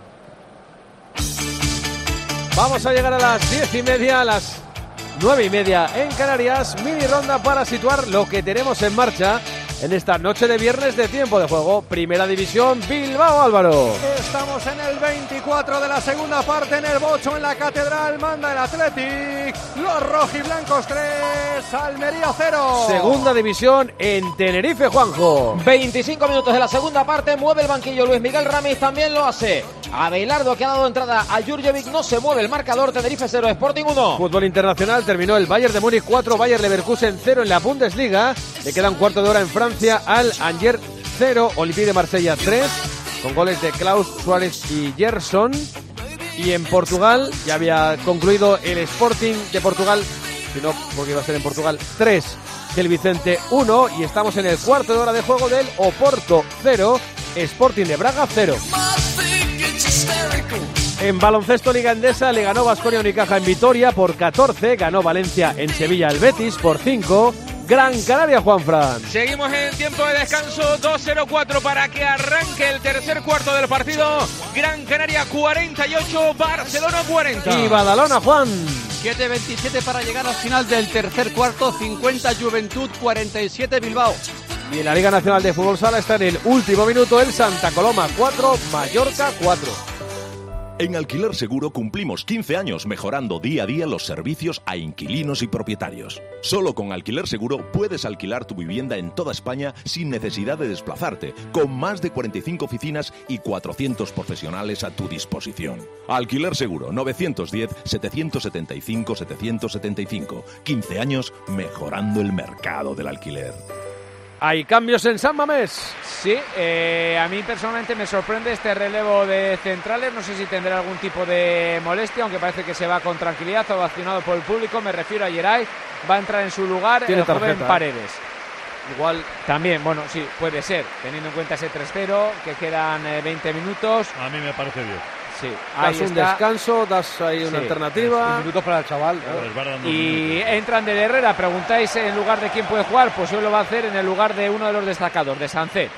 Vamos a llegar a las diez y media, a las nueve y media en Canarias. Mini ronda para situar lo que tenemos en marcha en esta noche de viernes de tiempo de juego. Primera División, Bilbao, Álvaro. Estamos en el veinticuatro de la segunda parte, en el Bocho, en la Catedral. Manda el Athletic. Los rojiblancos tres, Almería cero. Segunda División en Tenerife, Juanjo. veinticinco minutos de la segunda parte, mueve el banquillo Luis Miguel Ramis, también lo hace Abelardo, que ha dado entrada a Jurjevic, no se mueve el marcador, Tenerife cero, Sporting uno. Fútbol internacional, terminó el Bayern de Múnich cuatro, Bayer Leverkusen cero en la Bundesliga. Le queda un cuarto de hora en Francia al Angers cero, Olympique de Marsella tres, con goles de Klaus, Suárez y Gerson. Y en Portugal ya había concluido el Sporting de Portugal, si no, porque iba a ser en Portugal, tres, el Vicente uno, y estamos en el cuarto de hora de juego del Oporto cero, Sporting de Braga cero. En baloncesto Liga Endesa le ganó Baskonia Unicaja en Vitoria por catorce, ganó Valencia en Sevilla el Betis por cinco. Gran Canaria, Juanfran. Seguimos en tiempo de descanso, dos cero cuatro para que arranque el tercer cuarto del partido. Gran Canaria cuarenta y ocho, Barcelona cuarenta. Y Badalona, Juan. siete veintisiete para llegar al final del tercer cuarto, cincuenta Juventud, cuarenta y siete Bilbao. Y en la Liga Nacional de Fútbol Sala está en el último minuto el Santa Coloma cuatro, Mallorca cuatro. En Alquiler Seguro cumplimos quince años mejorando día a día los servicios a inquilinos y propietarios. Solo con Alquiler Seguro puedes alquilar tu vivienda en toda España sin necesidad de desplazarte, con más de cuarenta y cinco oficinas y cuatrocientos profesionales a tu disposición. Alquiler Seguro, novecientos diez, setecientos setenta y cinco, setecientos setenta y cinco. quince años mejorando el mercado del alquiler. ¿Hay cambios en San Mamés? Sí, eh, a mí personalmente me sorprende este relevo de centrales. No sé si tendrá algún tipo de molestia, aunque parece que se va con tranquilidad, ovacionado por el público. Me refiero a Geray. Va a entrar en su lugar el tarjeta, joven ¿eh? Paredes. Igual también, bueno, sí, puede ser, teniendo en cuenta ese tres cero, que quedan eh, veinte minutos. A mí me parece bien. Sí, das ahí un está. descanso, das ahí una Sí, alternativa. Un minuto para el chaval. ¿no? Y entran de Herrera. Preguntáis en lugar de quién puede jugar, pues hoy lo va a hacer en el lugar de uno de los destacados, de Sancet.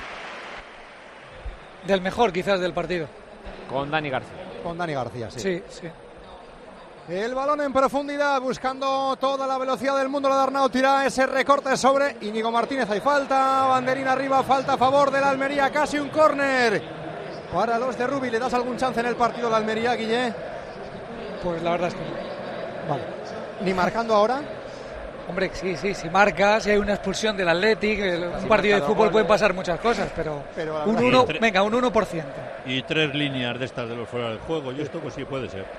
Del mejor quizás del partido. Con Dani García. Con Dani García, sí. Sí, sí. El balón en profundidad, buscando toda la velocidad del mundo. La de Arnau tira ese recorte sobre Íñigo Martínez. Hay falta, banderina arriba, falta a favor de la Almería, casi un córner para los de Rubi. ¿Le das algún chance en el partido a la Almería, Guille? Pues la verdad es que no. Vale. ¿Ni marcando ahora? Hombre, sí, sí, si marca, si hay una expulsión del Athletic, el, un Si partido de marca fútbol dos pueden goles. pasar muchas cosas, pero, pero un verdad- uno, Y tre- venga, un uno por ciento. Y tres líneas de estas de los fuera del juego. Y esto pues sí puede ser.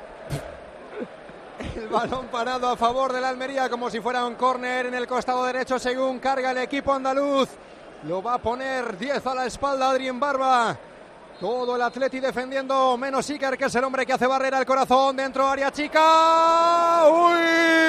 El balón parado a favor de la Almería, como si fuera un córner en el costado derecho, según carga el equipo andaluz. Lo va a poner diez a la espalda Adrien Barba. Todo el Atleti defendiendo, menos Iker, que es el hombre que hace barrera al corazón, dentro área chica. ¡Uy!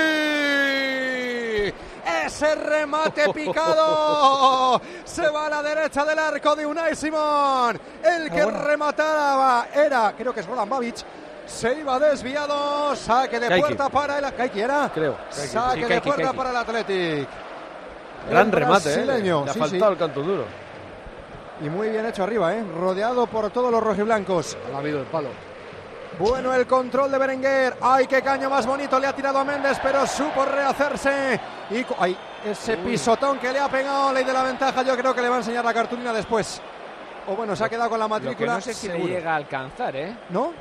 Ese remate picado. Se va a la derecha del arco de Unai Simón. El que remataba era, creo que es Roland Babic. Se iba desviado, saque de Kaiki. puerta para el... ¿Kaiki era? Creo. Saque Sí, de Kaiki, puerta Kaiki. para el Athletic. Gran El remate, ¿eh? brasileño, Le ha sí, faltado sí. el canto duro. Y muy bien hecho arriba, ¿eh? Rodeado por todos los rojiblancos. Ha habido el palo. Bueno, el control de Berenguer. ¡Ay, qué caño más bonito! Le ha tirado a Méndez, pero supo rehacerse. Y co- ¡ay! Ese pisotón que le ha pegado, ley de la ventaja. Yo creo que le va a enseñar la cartulina después. O bueno, se ha quedado con la Lo que matrícula. no sé si le seguro. llega a alcanzar, ¿eh? ¿No?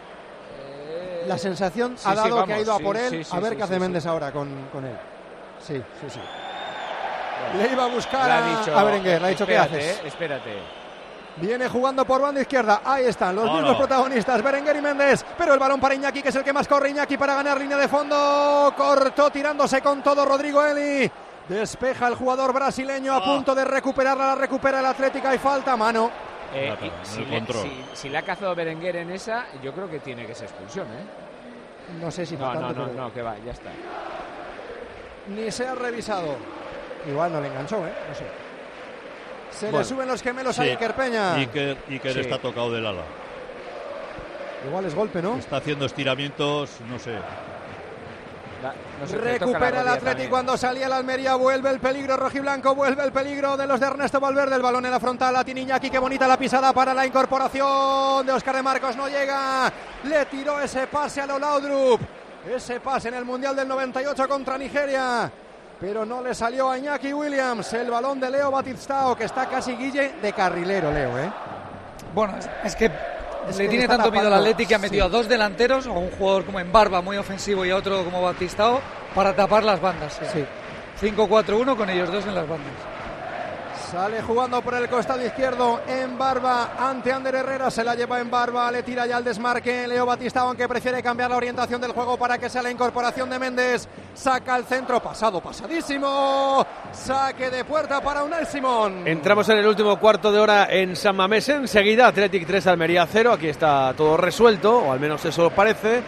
La sensación sí, ha sí, dado vamos, que ha ido a sí, por él. sí, sí, a ver sí, qué hace sí, Méndez sí. ahora con, con él. Sí, sí, sí. Le iba a buscar Le ha a, dicho, a Berenguer. Le ha dicho, ¿qué espérate, haces? eh, espérate. Viene jugando por banda izquierda. Ahí están los Hola. mismos protagonistas, Berenguer y Méndez. Pero el balón para Iñaki, que es el que más corre. Iñaki para ganar línea de fondo. Cortó tirándose con todo Rodrigo Eli. Despeja el jugador brasileño a punto de recuperarla. La recupera el Atlético. Hay falta, mano. Eh, Plata, y en si, el le, control. si- si le ha cazado Berenguer en esa, yo creo que tiene que ser expulsión, ¿eh? No sé si No, para no, tanto, no, pero no, que va, ya está. ni se ha revisado. Igual no le enganchó, ¿eh? No sé. Se Bueno, le suben los gemelos sí. a Iker Peña. Iker, Iker Sí. está tocado del ala. Igual es golpe, ¿no? Está haciendo estiramientos, no sé. La- no sé, le toca la Recupera el rodilla Atlético también. cuando salía la Almería. Vuelve el peligro rojiblanco. Vuelve el peligro de los de Ernesto Valverde. El balón en la frontal. La tiene Iñaki. Qué bonita la pisada para la incorporación de Óscar de Marcos. No llega. Le tiró ese pase a lo Laudrup. Ese pase en el Mundial del noventa y ocho contra Nigeria. Pero no le salió a Iñaki Williams. El balón de Leo Batistao, que está casi Guille de carrilero, Leo, ¿eh? Bueno, es, es que Es le que tiene está tanto miedo al tapando, Atleti que ha metido sí. a dos delanteros, a un jugador como en Barba, muy ofensivo, y a otro como Batistao, para tapar las bandas. Sí. cinco cuatro uno con ellos dos en las bandas. Sale jugando por el costado izquierdo en Barba ante Ander Herrera, se la lleva en Barba, le tira ya al desmarque Leo Batistao, aunque prefiere cambiar la orientación del juego para que sea la incorporación de Méndez. Saca el centro, pasado, pasadísimo. Saque de puerta para Unai Simón. Entramos en el último cuarto de hora en San Mamés. Enseguida, Athletic tres, Almería cero. Aquí está todo resuelto, o al menos eso parece.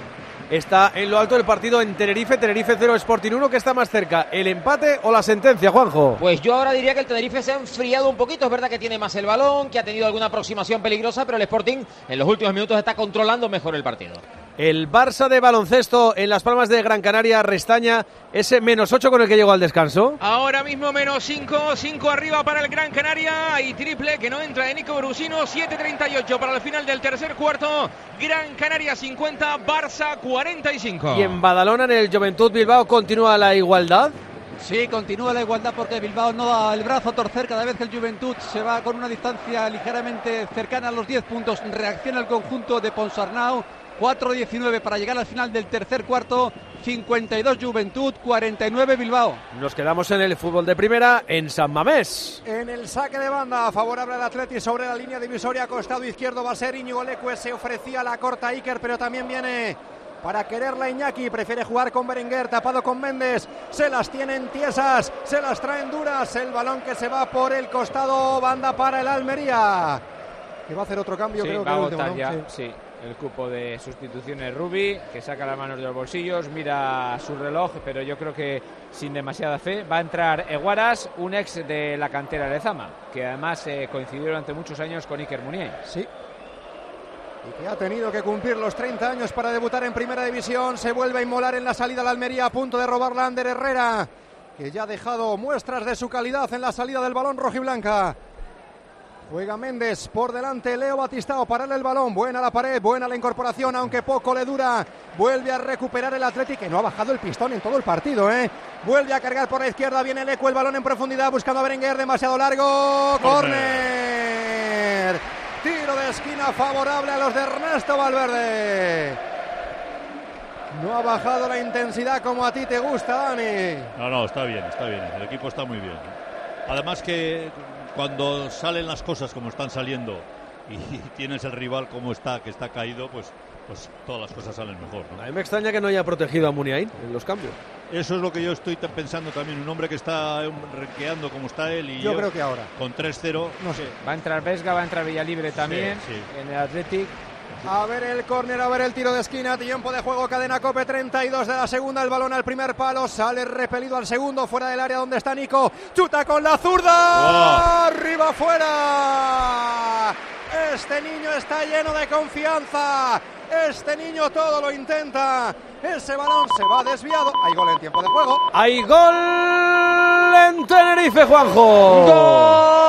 está en lo alto del partido en Tenerife. Tenerife cero, Sporting uno. ¿Qué está más cerca, el empate o la sentencia, Juanjo? Pues yo ahora diría que el Tenerife se ha enfriado un poquito. Es verdad que tiene más el balón, que ha tenido alguna aproximación peligrosa, pero el Sporting en los últimos minutos está controlando mejor el partido. El Barça de baloncesto en Las Palmas de Gran Canaria restaña ese menos ocho con el que llegó al descanso. Ahora mismo menos cinco, cinco arriba para el Gran Canaria y triple que no entra de Nico Brusino. Siete treinta y ocho para el final del tercer cuarto. Gran Canaria cincuenta, Barça cuarenta y cinco. Y en Badalona, en el Juventud Bilbao, continúa la igualdad. Sí, continúa la igualdad porque Bilbao no da el brazo a torcer cada vez que el Juventud se va con una distancia ligeramente cercana a los diez puntos. Reacciona el conjunto de Ponsarnau. cuatro diecinueve para llegar al final del tercer cuarto. cincuenta y dos Juventud, cuarenta y nueve Bilbao. Nos quedamos en el fútbol de primera en San Mamés. En el saque de banda favorable al Atleti sobre la línea divisoria, costado izquierdo va a ser Íñigo Leque. Se ofrecía la corta Iker, pero también viene para quererla Iñaki. Prefiere jugar con Berenguer, tapado con Méndez. Se las tienen tiesas, se las traen duras. El balón que se va por el costado, banda para el Almería, que va a hacer otro cambio. Sí, creo va que a el último, votar ¿no? ya, Sí. sí. El cupo de sustituciones Rubi, que saca las manos de los bolsillos, mira su reloj, pero yo creo que sin demasiada fe. Va a entrar Eguaras, un ex de la cantera de Lezama, que además eh, coincidió durante muchos años con Iker Muniain. Sí. Y que ha tenido que cumplir los treinta años para debutar en Primera División. Se vuelve a inmolar en la salida a la Almería, a punto de robarla Ander Herrera, que ya ha dejado muestras de su calidad en la salida del balón rojiblanca. Juega Méndez por delante, Leo Batistao para el balón, buena la pared, buena la incorporación, aunque poco le dura. Vuelve a recuperar el Atleti, que no ha bajado el pistón en todo el partido, ¿eh? Vuelve a cargar por la izquierda, viene Leque, el balón en profundidad, buscando a Berenguer, demasiado largo, córner. Tiro de esquina favorable a los de Ernesto Valverde. No ha bajado la intensidad como a ti te gusta, Dani. No, no, está bien, está bien, el equipo está muy bien. Además que cuando salen las cosas como están saliendo y tienes el rival como está, que está caído, pues, pues todas las cosas salen mejor, ¿no? A mí me extraña que no haya protegido a Muniain en los cambios. Eso es lo que yo estoy pensando también, un hombre que está renqueando como está él y yo, yo creo que ahora con tres cero, no sé. Va a entrar Vesga, va a entrar Villalibre también, sí, sí. En el Athletic. A ver el córner, a ver el tiro de esquina, tiempo de juego, cadena Cope, treinta y dos de la segunda, el balón al primer palo, sale repelido al segundo, fuera del área donde está Nico, chuta con la zurda, wow. Arriba, fuera. Este niño está lleno de confianza, este niño todo lo intenta, ese balón se va desviado, hay gol en tiempo de juego. Hay gol en Tenerife, Juanjo. ¡Gol!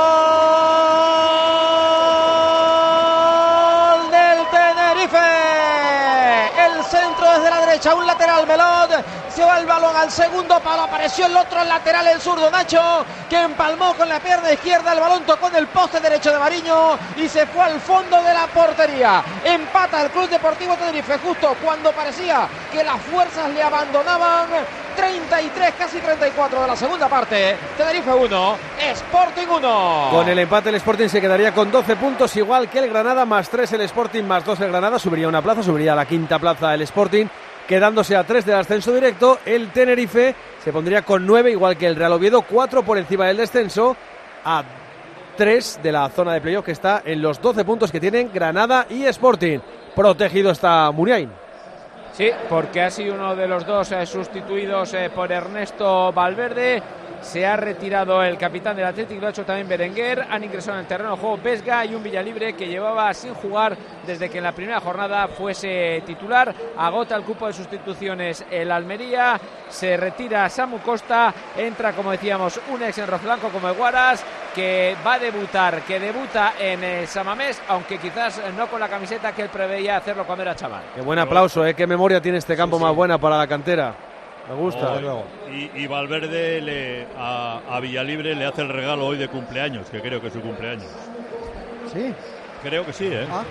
Desde la derecha, un lateral Melot, se va el balón al segundo palo, apareció el otro lateral, el zurdo Nacho, que empalmó con la pierna izquierda, el balón tocó en el poste derecho de Mariño y se fue al fondo de la portería. Empata el Club Deportivo Tenerife justo cuando parecía que las fuerzas le abandonaban. Treinta y tres, casi treinta y cuatro de la segunda parte. Tenerife uno, Sporting uno. Con el empate el Sporting se quedaría con doce puntos, igual que el Granada, más tres el Sporting, más dos el Granada, subiría una plaza, subiría a la quinta plaza el Sporting, quedándose a tres del ascenso directo. El Tenerife se pondría con nueve, igual que el Real Oviedo, cuatro por encima del descenso, a tres de la zona de playoff, que está en los doce puntos que tienen Granada y Sporting. Protegido está Muniain. Sí, porque ha sido uno de los dos eh, sustituidos eh, por Ernesto Valverde. Se ha retirado el capitán del Athletic, lo ha hecho también Berenguer. Han ingresado en el terreno de juego Vesga y un Villalibre que llevaba sin jugar desde que en la primera jornada fuese titular. Agota el cupo de sustituciones el Almería. Se retira Samu Costa. Entra, como decíamos, un ex en rojiblanco como Eguaras, que va a debutar, que debuta en eh, San Mamés, aunque quizás no con la camiseta que él preveía hacerlo cuando era chaval. Qué buen aplauso, ¿eh? Qué memoria tiene este campo, sí, más sí. buena para la cantera. Me gusta. Oh, y, y Valverde le, a, a Villalibre le hace el regalo hoy de cumpleaños, que creo que es su cumpleaños. ¿Sí? Creo que sí, ¿eh? Ah.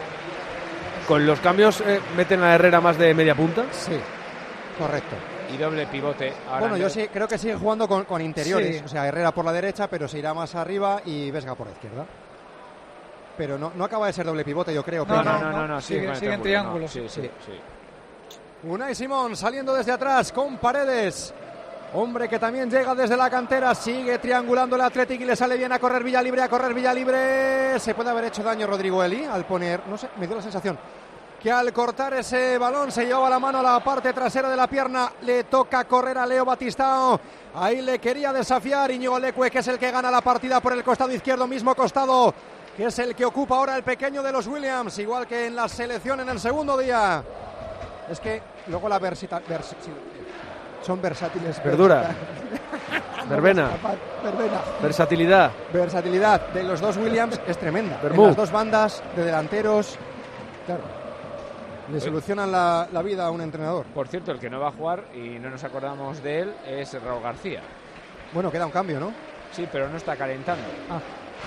¿Con los cambios eh, meten a Herrera más de media punta? Sí, correcto. Y doble pivote. Ahora bueno, yo no... sí creo que sigue jugando con, con interiores. Sí. O sea, Herrera por la derecha, pero se irá más arriba y Vesga por la izquierda. Pero no, no acaba de ser doble pivote, yo creo. No, pero no, no, no, no, sigue, sigue, sigue en triángulo. No, sí, sí, sí. sí. Unai Simón saliendo desde atrás con Paredes. Hombre que también llega desde la cantera. Sigue triangulando el Athletic y le sale bien a correr Villalibre, a correr Villalibre. Se puede haber hecho daño Rodrigo Eli al poner, no sé, me dio la sensación que al cortar ese balón se llevaba la mano a la parte trasera de la pierna. Le toca correr a Leo Batistao. Ahí le quería desafiar Íñigo Leque, que es el que gana la partida por el costado izquierdo, mismo costado que es el que ocupa ahora el pequeño de los Williams, igual que en la selección en el segundo día. Es que luego la versita, vers, sí, son versátiles. Verdura. Verbena. Verbena. Versatilidad. Versatilidad de los dos Williams es tremenda. Vermú. En las dos bandas de delanteros, claro, le solucionan la, la vida a un entrenador. Por cierto, el que no va a jugar, y no nos acordamos de él, es Raúl García. Bueno, queda un cambio, ¿no? Sí, pero no está calentando. Ah.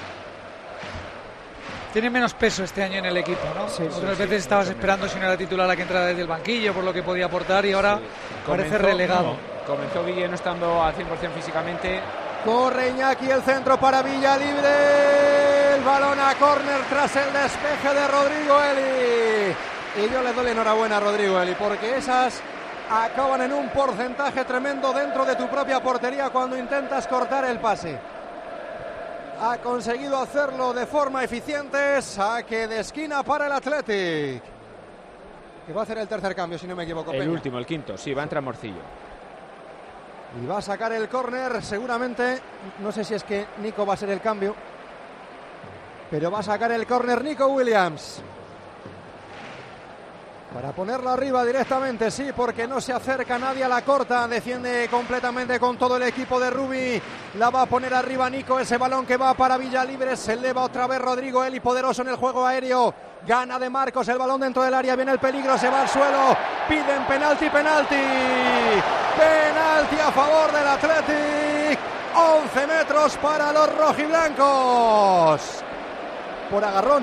Tiene menos peso este año en el equipo, ¿no? Sí, Otras sí, veces sí, estabas sí, esperando si no era titular a que entrara desde el banquillo por lo que podía aportar y ahora Sí. parece Comenzó- relegado. no, comenzó Guille no estando al cien por ciento físicamente. Corre Iñaki, el centro para Villa Libre. El balón a córner tras el despeje de Rodrigo Eli. Y yo le doy la enhorabuena a Rodrigo Eli, porque esas acaban en un porcentaje tremendo dentro de tu propia portería cuando intentas cortar el pase. Ha conseguido hacerlo de forma eficiente. Saque de esquina para el Athletic, que va a hacer el tercer cambio, si no me equivoco. El Peña. último, el quinto. Sí, va a entrar Morcillo. Y va a sacar el córner seguramente. No sé si es que Nico va a ser el cambio, pero va a sacar el córner Nico Williams para ponerlo arriba directamente, sí, porque no se acerca nadie a la corta. Defiende completamente con todo el equipo de Rubi. La va a poner arriba Nico. Ese balón que va para Villalibre. Se eleva otra vez Rodrigo Eli, poderoso en el juego aéreo. Gana de Marcos el balón dentro del área. Viene el peligro, se va al suelo. Piden penalti, penalti. Penalti a favor del Athletic. once metros para los rojiblancos. Por agarrón.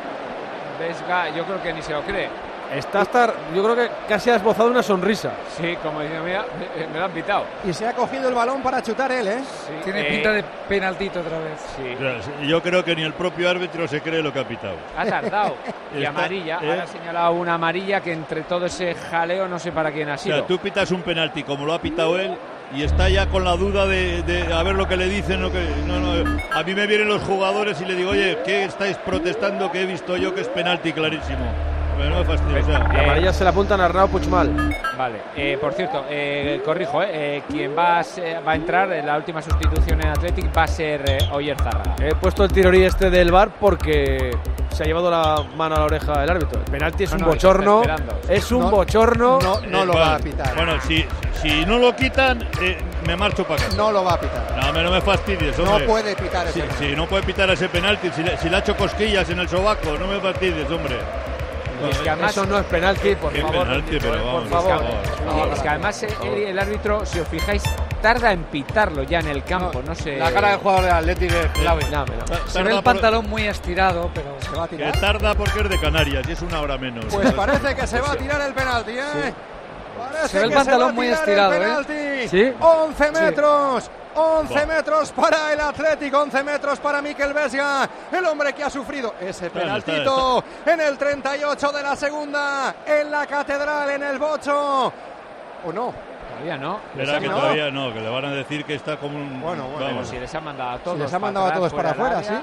Vesga, yo creo que ni se lo cree. Está hasta, yo creo que casi ha esbozado una sonrisa. Sí, como diciendo, mira, me, me lo han pitado. Y se ha cogido el balón para chutar él, ¿eh? Sí, Tiene eh, pinta de penaltito otra vez. Sí. Yo creo que ni el propio árbitro se cree lo que ha pitado. Ha tardado. Y Está- amarilla. ¿eh? Ahora ha señalado una amarilla que entre todo ese jaleo no sé para quién ha O sido. sea, tú pitas un penalti como lo ha pitado él y está ya con la duda de, de a ver lo que le dicen. Lo que, no, no, a mí me vienen los jugadores y le digo, oye, ¿qué estáis protestando? Que he visto yo que es penalti clarísimo. Pero no me fastidio, o sea, La amarilla se la apuntan a Arnau Puigmal. Vale, eh, por cierto, eh, corrijo, eh, eh, quien va a, ser- va a entrar en la última sustitución en Athletic va a ser eh, Oyer Zárraga. He puesto el tirorí este del V A R porque se ha llevado la mano a la oreja el árbitro. El penalti es No, un no, es que bochorno. está esperando. Es un No, bochorno. No, no eh, lo bueno, va a pitar. Bueno, si, si no lo quitan, eh, me marcho para casa. No lo va a pitar. No, me, no me fastidies, No hombre. puede pitar ese Sí, penalti. sí, no puede pitar ese penalti. Si le, si le ha hecho cosquillas en el sobaco, no me fastidies, hombre. Y es que además, Eso no es penalti, por Qué favor. penalti, Nico, pero eh, vamos, por favor. y es que además eh, el, el árbitro, si os fijáis, tarda en pitarlo ya en el campo. No, sé. La cara del jugador del Atlético es clave. No, no. Ta- Se ve tarda el por- pantalón muy estirado, pero Se va a Que tirar. tarda porque es de Canarias y es una hora menos. Pues parece que se va a tirar el penalti, ¿eh? Parece Se ve el que pantalón va a muy tirar estirado, el ¿eh? penalti. ¿Sí? once metros. once Buah. metros para el Atlético, once metros para Mikel Vesga, el hombre que ha sufrido ese Claro, está, penaltito en el treinta y ocho de la segunda, en la Catedral, en el Bocho. ¿O no? Todavía no. Verá Sí, que ¿no? todavía no, que le van a decir que está como un... Bueno, bueno, Pero vamos. si les ha mandado a todos. les ha mandado a atrás, todos para del afuera, área. sí.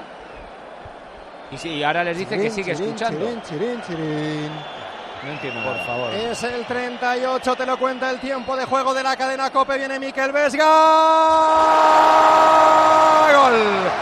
Y sí, y ahora les dice que Chirín, sigue chirín, escuchando. chirín, chirín, chirín. No entiendo Por nada. favor. Es el treinta y ocho, te lo cuenta el tiempo de juego de la cadena COPE. Viene Mikel Vesga. ¡Gol!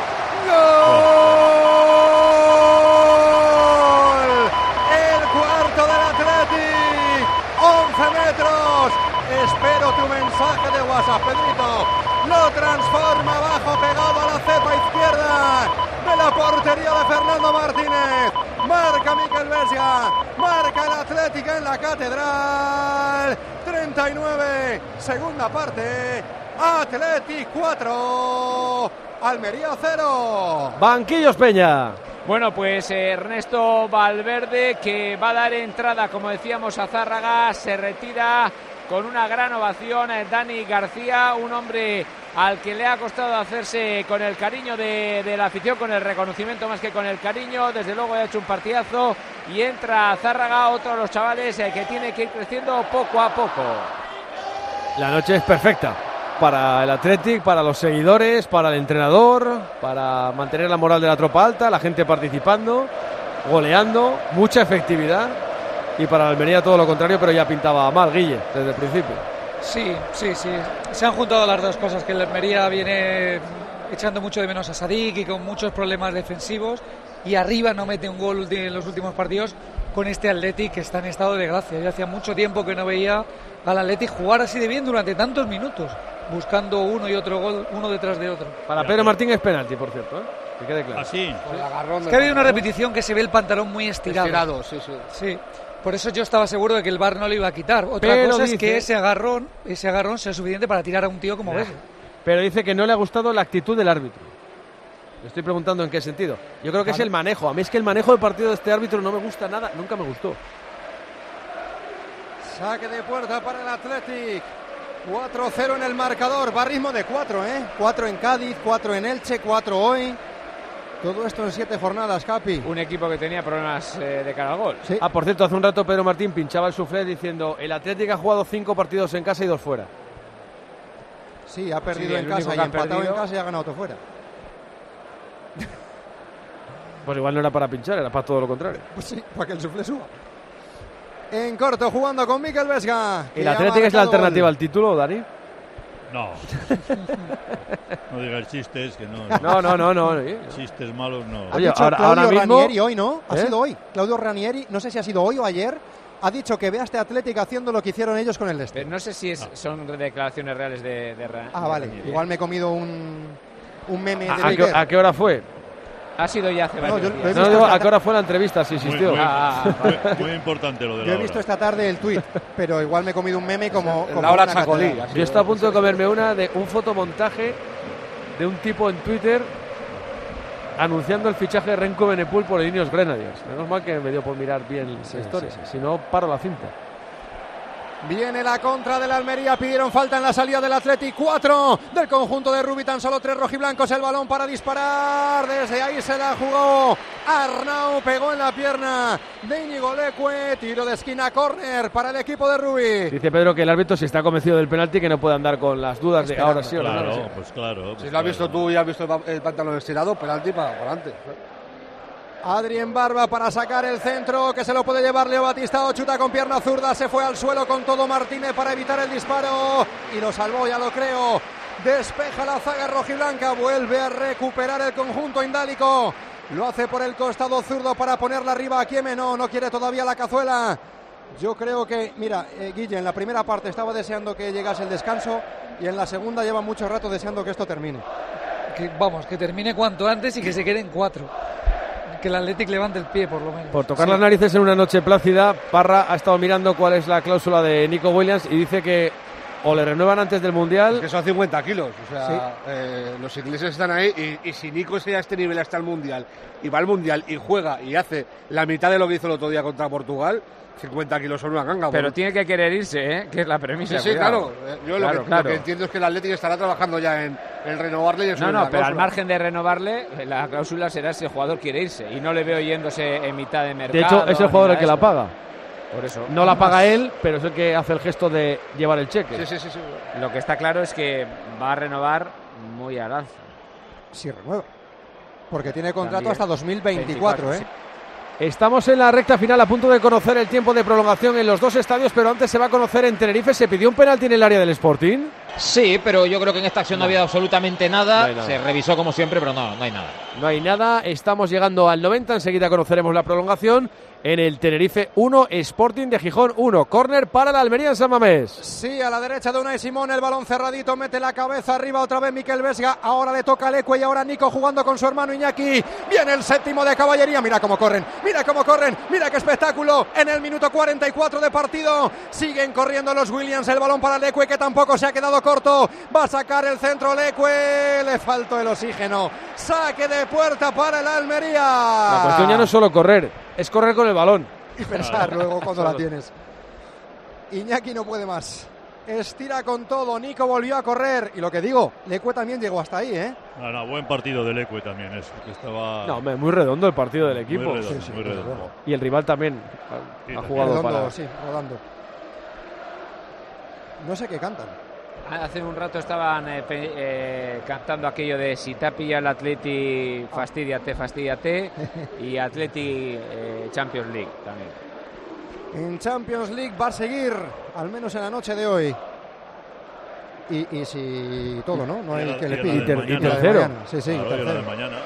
¡Gol! El cuarto del Athletic. once metros. Espero tu mensaje de WhatsApp, Pedrito. Lo transforma abajo, pegado a la cepa izquierda de la portería de Fernando Martínez. Marca Mikel Vesga, marca el Atlético en la Catedral. treinta y nueve, segunda parte. Athletic cuatro, Almería cero. Banquillos Peña. Bueno, pues eh, Ernesto Valverde, que va a dar entrada, como decíamos, a Zárraga, se retira con una gran ovación. eh, Dani García, un hombre al que le ha costado hacerse con el cariño de, de la afición, con el reconocimiento más que con el cariño. Desde luego ha hecho un partidazo y entra Zárraga, otro de los chavales eh, que tiene que ir creciendo poco a poco. La noche es perfecta para el Athletic, para los seguidores, para el entrenador, para mantener la moral de la tropa alta, la gente participando, goleando, mucha efectividad. y para la Almería todo lo contrario, pero ya pintaba mal Guille desde el principio. Sí, sí, sí. Se han juntado las dos cosas, que el Almería viene echando mucho de menos a Sadik y con muchos problemas defensivos, y arriba no mete un gol en los últimos partidos con este Athletic que está en estado de gracia. Yo hacía mucho tiempo que no veía al Athletic jugar así de bien durante tantos minutos, buscando uno y otro gol, uno detrás de otro. Para Pedro Martín es penalti, por cierto, ¿eh? Que quede claro. Así. Es que ha habido una repetición que se ve el pantalón muy estirado. Estirado, sí, sí. Sí. Por eso yo estaba seguro de que el V A R no lo iba a quitar. Otra Pero cosa dice... es que ese agarrón, ese agarrón sea suficiente para tirar a un tío como Nah. ese. Pero dice que no le ha gustado la actitud del árbitro. Le estoy preguntando en qué sentido. Yo creo que es el manejo. A mí es que el manejo del partido de este árbitro no me gusta nada, nunca me gustó. Saque de puerta para el Athletic. cuatro cero en el marcador. Va a ritmo de cuatro, ¿eh? cuatro en Cádiz, cuatro en Elche, cuatro hoy. Todo esto en siete jornadas, Capi. Un equipo que tenía problemas eh, de cara al gol. Sí. Ah, por cierto, hace un rato Pedro Martín pinchaba el suflé diciendo el Athletic ha jugado cinco partidos en casa y dos fuera. Sí, ha perdido Sí, en el casa único y que ha empatado perdido... en casa y ha ganado otro fuera. Pues igual no era para pinchar, era para todo lo contrario. Pues sí, para que el suflé suba. En corto, jugando con Mikel Vesga. ¿El Athletic es la alternativa al título, Dani? No. No digas chistes, que no. No, no, no, no. Chistes malos no. Ha dicho ahora, Claudio ahora mismo... Ranieri hoy, ¿no? Ha ¿Eh? sido hoy. Claudio Ranieri, no sé si ha sido hoy o ayer, ha dicho que ve a este Athletic haciendo lo que hicieron ellos con el Leicester. Pero no sé si es, son declaraciones reales de, de Ra- Ah, de vale. Ranieri. Igual me he comido un, un meme de ¿A, a, qué, Twitter. ¿A qué hora fue? Ha sido ya hace No, varios yo días. lo he No, visto digo, esta ¿a qué hora fue la entrevista? Si Muy, existió. muy, Ah, ah, muy- muy importante lo de la Yo he hora. visto esta tarde el tuit, pero igual me he comido un meme como, como Laura una Chacolí. catedral. Yo estaba a punto de comerme una de un fotomontaje de un tipo en Twitter anunciando el fichaje de Renko Benepul por el Ineos Grenadiers. Menos mal que me dio por mirar bien la historia. Si no, paro la cinta. Viene la contra de la Almería, pidieron falta en la salida del Athletic, cuatro del conjunto de Rubí, tan solo tres rojiblancos, el balón para disparar, desde ahí se la jugó Arnau, pegó en la pierna de Íñigo Leque, tiro de esquina, córner para el equipo de Rubí. Dice Pedro que el árbitro, si está convencido del penalti, que no puede andar con las dudas de Esperando. ahora sí o no. Claro, no, sí. pues claro. Pues Si lo has claro. visto tú y has visto el pa- el pantalón estirado, penalti para adelante. Adrien Barba para sacar el centro, que se lo puede llevar Leo Batistao, chuta con pierna zurda, se fue al suelo con todo Martínez para evitar el disparo y lo salvó, ya lo creo. Despeja la zaga rojiblanca, vuelve a recuperar el conjunto indálico, lo hace por el costado zurdo para ponerla arriba a Kieme, no, no quiere todavía la cazuela. Yo creo que, mira, eh, Guille, en la primera parte estaba deseando que llegase el descanso y en la segunda lleva mucho rato deseando que esto termine. Que, vamos, que termine cuanto antes y que se queden cuatro. Que el Athletic levante el pie, por lo menos. Por tocar Sí. las narices en una noche plácida, Parra ha estado mirando cuál es la cláusula de Nico Williams y dice que o le renuevan antes del Mundial. Es que son cincuenta kilos. O sea, Sí. eh, los ingleses están ahí y, y si Nico sigue a este nivel hasta el Mundial y va al Mundial y juega y hace la mitad de lo que hizo el otro día contra Portugal, cincuenta kilos son una ganga. Pero bueno. tiene que querer irse, ¿eh? Que es la premisa. Sí, sí, cuidado. claro. Eh, Yo Claro, lo, que, claro. lo que entiendo es que el Atlético estará trabajando ya en, en renovarle y en No, subir no, la pero al cláusula. margen de renovarle, la cláusula será si el jugador quiere irse. Y no le veo yéndose en mitad de mercado. De hecho, es el ni jugador nada el que de la eso. paga. Por eso. No la paga él, pero es el que hace el gesto de llevar el cheque. Sí, sí, sí, sí. Lo que está claro es que va a renovar muy al alza. Si renueva, porque tiene contrato También. hasta dos mil veinticuatro, ¿eh? sí. Estamos en la recta final, a punto de conocer el tiempo de prolongación en los dos estadios, pero antes se va a conocer en Tenerife. ¿Se pidió un penalti en el área del Sporting? Sí, pero yo creo que en esta acción no, no había absolutamente nada. No hay nada. Se revisó como siempre, pero no, no hay nada. No hay nada, estamos llegando al noventa, enseguida conoceremos la prolongación en el Tenerife uno, Sporting de Gijón uno. Córner para la Almería en San Mamés. Sí, a la derecha de Unai Simón, el balón cerradito, mete la cabeza arriba otra vez Mikel Vesga, ahora le toca a Leque y ahora Nico jugando con su hermano Iñaki, viene el séptimo de caballería, mira cómo corren, mira cómo corren, mira qué espectáculo, en el minuto cuarenta y cuatro de partido, siguen corriendo los Williams, el balón para Leque que tampoco se ha quedado corto, va a sacar el centro Leque, le faltó el oxígeno, saque de puerta para el Almería. La cuestión ya no es solo correr, es correr con el balón. Y pensar luego cuando la tienes. Iñaki no puede más. Estira con todo. Nico volvió a correr. Y lo que digo, Leque también llegó hasta ahí, ¿eh? No, no, buen partido de Leque también eso. Que estaba... No, hombre, muy redondo el partido del equipo. Muy redondo, Sí, sí, muy desde redondo. luego. Y el rival también ha, Sí, ha jugado Redondo, para... sí, rodando. No sé qué cantan. Hace un rato estaban eh, pe- eh, cantando aquello de si te pilla el Atleti, fastidiate, fastidiate, y Atleti eh, Champions League también. en Champions League va a seguir, al menos en la noche de hoy. Y, y si todo, ¿no? No hay que le pide. Y, ter, y tercero. Sí, sí, claro, tercero. de mañana.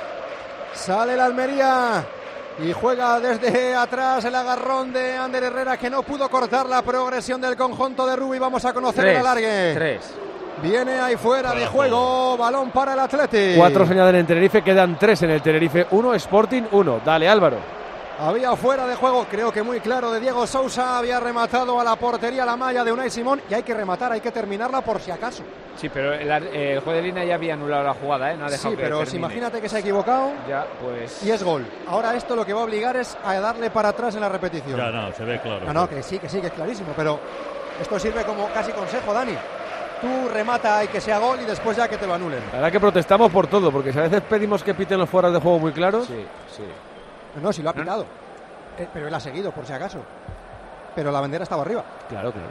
Sale la Almería y juega desde atrás el agarrón de Ander Herrera, que no pudo cortar la progresión del conjunto de Rubi. Vamos a conocer tres, el alargue. Tres. Viene ahí fuera de juego, balón para el Athletic. Cuatro señalan en Tenerife, quedan tres en el Tenerife. Uno, Sporting, uno. Dale, Álvaro. Había fuera de juego, creo que muy claro, de Diego Sousa. Había rematado a la portería la malla de Unai Simón. Y hay que rematar, hay que terminarla por si acaso. Sí, pero el, el juez de línea ya había anulado la jugada, ¿eh? No ha dejado sí, que pero si imagínate que se ha equivocado. Ya, pues. Y es gol. Ahora esto lo que va a obligar es a darle para atrás en la repetición. Ya no, se ve claro. No, no, que sí, que sí, que es clarísimo. Pero esto sirve como casi consejo, Dani. Tú remata y que sea gol y después ya que te lo anulen. La verdad que protestamos por todo, porque si a veces pedimos que piten los fueras de juego muy claros. Sí, sí. No, si lo ha pitado. Eh, pero él ha seguido, por si acaso. Pero la bandera estaba arriba. Claro, claro.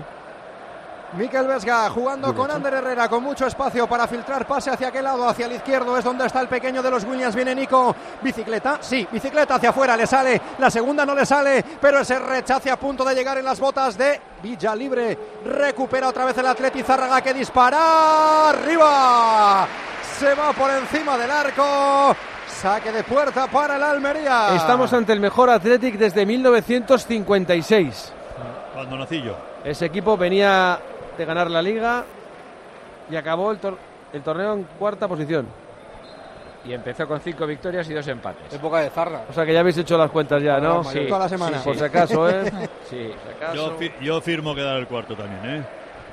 Mikel Vesga jugando Bien con hecho. Ander Herrera, con mucho espacio para filtrar pase hacia aquel lado, hacia el izquierdo, es donde está el pequeño de los Williams. Viene Nico, bicicleta, sí, bicicleta hacia afuera, le sale, la segunda no le sale, pero ese rechace a punto de llegar en las botas de Villalibre. Recupera otra vez el Atleti Zárraga, que dispara arriba, se va por encima del arco. Saque de puerta para el Almería. Estamos ante el mejor Athletic desde mil novecientos cincuenta y seis. Cuando nací yo. Ese equipo venía de ganar la Liga y acabó el, tor- el torneo en cuarta posición. Y empezó con cinco victorias y dos empates. Época de Zarra. O sea que ya habéis hecho las cuentas ya, ¿no? Sí, toda la semana. Sí, por si acaso, ¿eh? Sí. Por si Yo, acaso. fi- yo firmo quedar el cuarto también, ¿eh?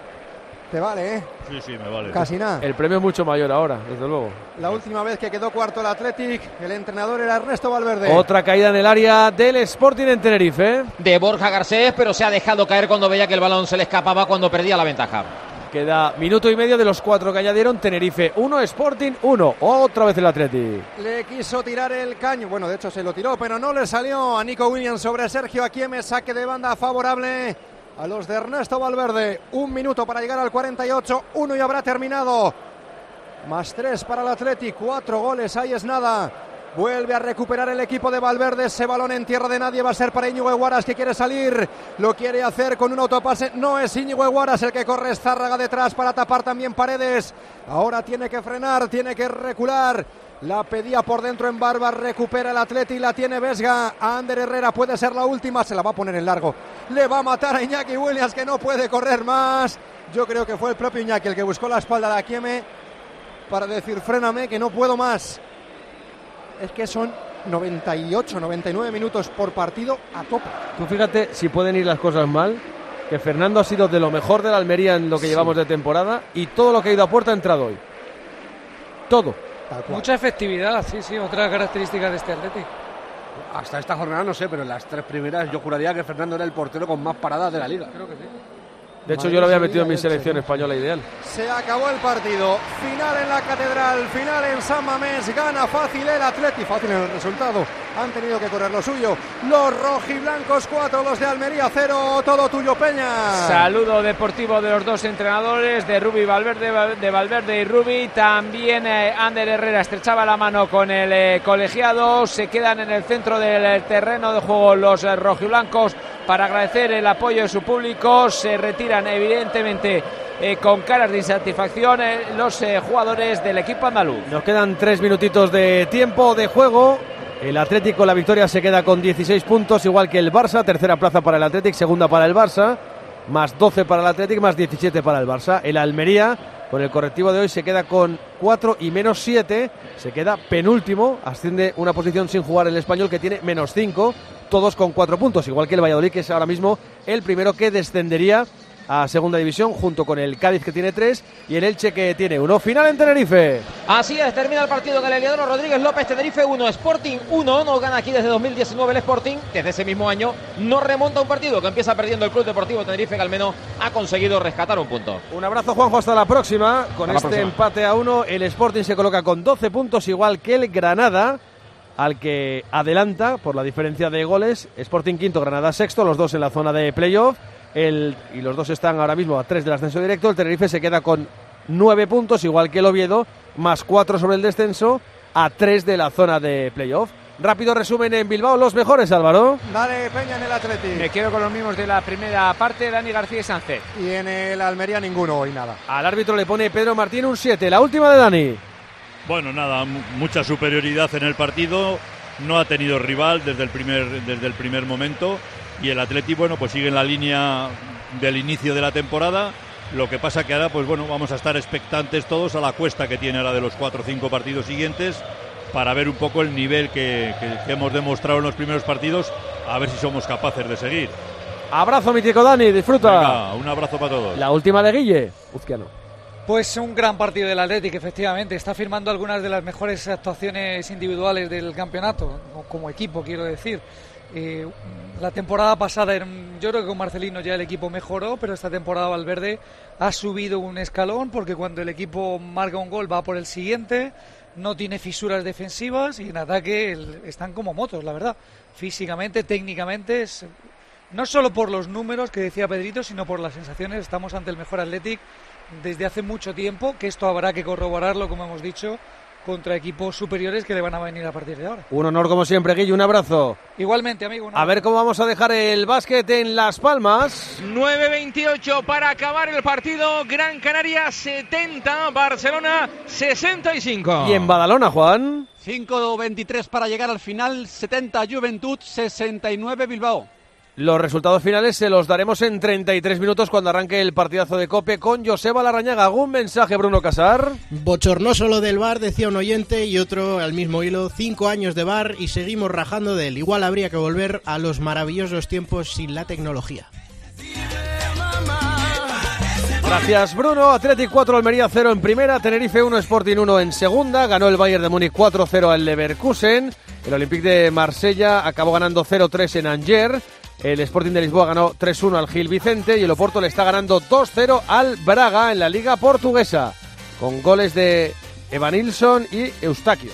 Te vale, ¿eh? Sí, sí, me vale. Casi nada. El premio es mucho mayor ahora, desde luego. La última vez que quedó cuarto el Athletic, el entrenador era Ernesto Valverde. Otra caída en el área del Sporting en Tenerife. De Borja Garcés, pero se ha dejado caer cuando veía que el balón se le escapaba cuando perdía la ventaja. Queda minuto y medio de los cuatro que añadieron. Tenerife uno, Sporting uno. Otra vez el Athletic. Le quiso tirar el caño. Bueno, de hecho se lo tiró, pero no le salió a Nico Williams sobre Sergio Aquieme. Saque de banda favorable a los de Ernesto Valverde. Un minuto para llegar al cuarenta y ocho. Uno y habrá terminado. Más tres para el Athletic. Cuatro goles, ahí es nada. Vuelve a recuperar el equipo de Valverde. Ese balón en tierra de nadie va a ser para Íñigo Eguaras, que quiere salir. Lo quiere hacer con un autopase. No es Íñigo Eguaras el que corre. Es Zárraga detrás para tapar también Paredes. Ahora tiene que frenar, tiene que recular. La pedía por dentro en Barba. Recupera el Atleti y la tiene Vesga. A Ander Herrera puede ser la última. Se la va a poner en largo. Le va a matar a Iñaki Williams, que no puede correr más. Yo creo que fue el propio Iñaki el que buscó la espalda de Aquieme para decir fréname, que no puedo más. Es que son noventa y ocho, noventa y nueve minutos por partido a tope. Tú fíjate si pueden ir las cosas mal, que Fernando ha sido de lo mejor de la Almería en lo que Sí. llevamos de temporada y todo lo que ha ido a puerta ha entrado hoy. Todo. Tal cual. Mucha efectividad, sí, sí, otra característica de este Athletic. Hasta esta jornada no sé, pero en las tres primeras yo juraría que Fernando era el portero con más paradas de la liga. Creo que sí. De hecho, Madrid, yo lo había Sevilla metido en y mi Elche. selección española ideal. Se acabó el partido. Final en la Catedral, final en San Mamés. Gana fácil el Atleti, fácil en el resultado. Han tenido que correr lo suyo. Los rojiblancos cuatro, los de Almería cero. Todo tuyo, Peña. Saludo deportivo de los dos entrenadores, de Rubi Valverde, de Valverde y Rubi. También eh, Ander Herrera estrechaba la mano con el eh, colegiado. Se quedan en el centro del eh, terreno de juego los eh, rojiblancos para agradecer el apoyo de su público. Se retiran evidentemente eh, con caras de insatisfacción eh, los eh, jugadores del equipo andaluz. Nos quedan tres minutitos de tiempo de juego. El Atlético, la victoria, se queda con dieciséis puntos, igual que el Barça. Tercera plaza para el Atlético, segunda para el Barça. Más doce para el Atlético, más diecisiete para el Barça. El Almería, con el correctivo de hoy, se queda con cuatro y menos siete. Se queda penúltimo. Asciende una posición sin jugar el Español, que tiene menos cinco. Todos con cuatro puntos, igual que el Valladolid, que es ahora mismo el primero que descendería a segunda división, junto con el Cádiz, que tiene tres, y el Elche, que tiene uno. Final en Tenerife. Así es, termina el partido en el Heliodoro Rodríguez López. Tenerife uno, Sporting uno. No gana aquí desde dos mil diecinueve el Sporting. Desde ese mismo año no remonta un partido que empieza perdiendo el Club Deportivo Tenerife, que al menos ha conseguido rescatar un punto. Un abrazo, Juanjo, hasta la próxima. Con Hasta la este próxima. empate a uno, el Sporting se coloca con doce puntos, igual que el Granada, al que adelanta por la diferencia de goles. Sporting quinto, Granada sexto, los dos en la zona de playoff. El, y los dos están ahora mismo a tres del ascenso directo. El Tenerife se queda con nueve puntos, igual que el Oviedo, más cuatro sobre el descenso, a tres de la zona de playoff. Rápido resumen en Bilbao, los mejores, Álvaro. Dale, Peña en el Athletic. Me quedo con los mismos de la primera parte, Dani García y Sánchez. Y en el Almería ninguno hoy, nada. Al árbitro le pone Pedro Martín un siete. La última de Dani. Bueno, nada, mucha superioridad en el partido. No ha tenido rival desde el primer, desde el primer momento. Y el Athletic, bueno, pues sigue en la línea del inicio de la temporada. Lo que pasa que ahora, pues bueno, vamos a estar expectantes todos a la cuesta que tiene ahora de los cuatro o cinco partidos siguientes, para ver un poco el nivel que, que, que hemos demostrado en los primeros partidos, a ver si somos capaces de seguir. Abrazo mítico, Dani, disfruta. Venga, un abrazo para todos. La última de Guille, Uzquiano. Pues un gran partido del Athletic, efectivamente. Está firmando algunas de las mejores actuaciones individuales del campeonato, como equipo, quiero decir. Eh, la temporada pasada, yo creo que con Marcelino ya el equipo mejoró, pero esta temporada Valverde ha subido un escalón, porque cuando el equipo marca un gol va por el siguiente. No tiene fisuras defensivas y en ataque el, están como motos, la verdad. Físicamente, técnicamente, es, no solo por los números que decía Pedrito, sino por las sensaciones. Estamos ante el mejor Athletic desde hace mucho tiempo, que esto habrá que corroborarlo, como hemos dicho, contra equipos superiores que le van a venir a partir de ahora. Un honor como siempre, Guille, un abrazo. Igualmente, amigo. A ver cómo vamos a dejar el básquet en Las Palmas. nueve veintiocho para acabar el partido. Gran Canaria setenta, Barcelona sesenta y cinco. Y en Badalona, Juan. cinco veintitrés para llegar al final, setenta Juventud, sesenta y nueve Bilbao. Los resultados finales se los daremos en treinta y tres minutos cuando arranque el partidazo de COPE con Joseba Larrañaga. ¿Algún mensaje, Bruno Casar? Bochornoso lo del V A R, decía un oyente, y otro al mismo hilo. Cinco años de V A R y seguimos rajando de él. Igual habría que volver a los maravillosos tiempos sin la tecnología. Gracias, Bruno. Athletic cuatro, Almería cero en primera, Tenerife uno, Sporting uno en segunda. Ganó el Bayern de Múnich cuatro cero al Leverkusen. El Olympique de Marsella acabó ganando cero tres en Angers. El Sporting de Lisboa ganó tres uno al Gil Vicente y el Oporto le está ganando dos cero al Braga en la Liga Portuguesa, con goles de Evanilson y Eustaquio.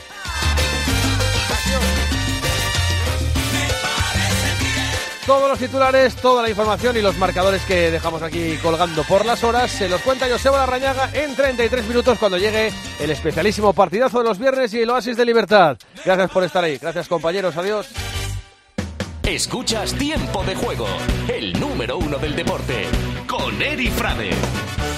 Todos los titulares, toda la información y los marcadores que dejamos aquí colgando por las horas se los cuenta Joseba Larrañaga en treinta y tres minutos cuando llegue el especialísimo partidazo de los viernes y el Oasis de Libertad. Gracias por estar ahí. Gracias, compañeros. Adiós. Escuchas Tiempo de Juego, el número uno del deporte, con Eri Frade.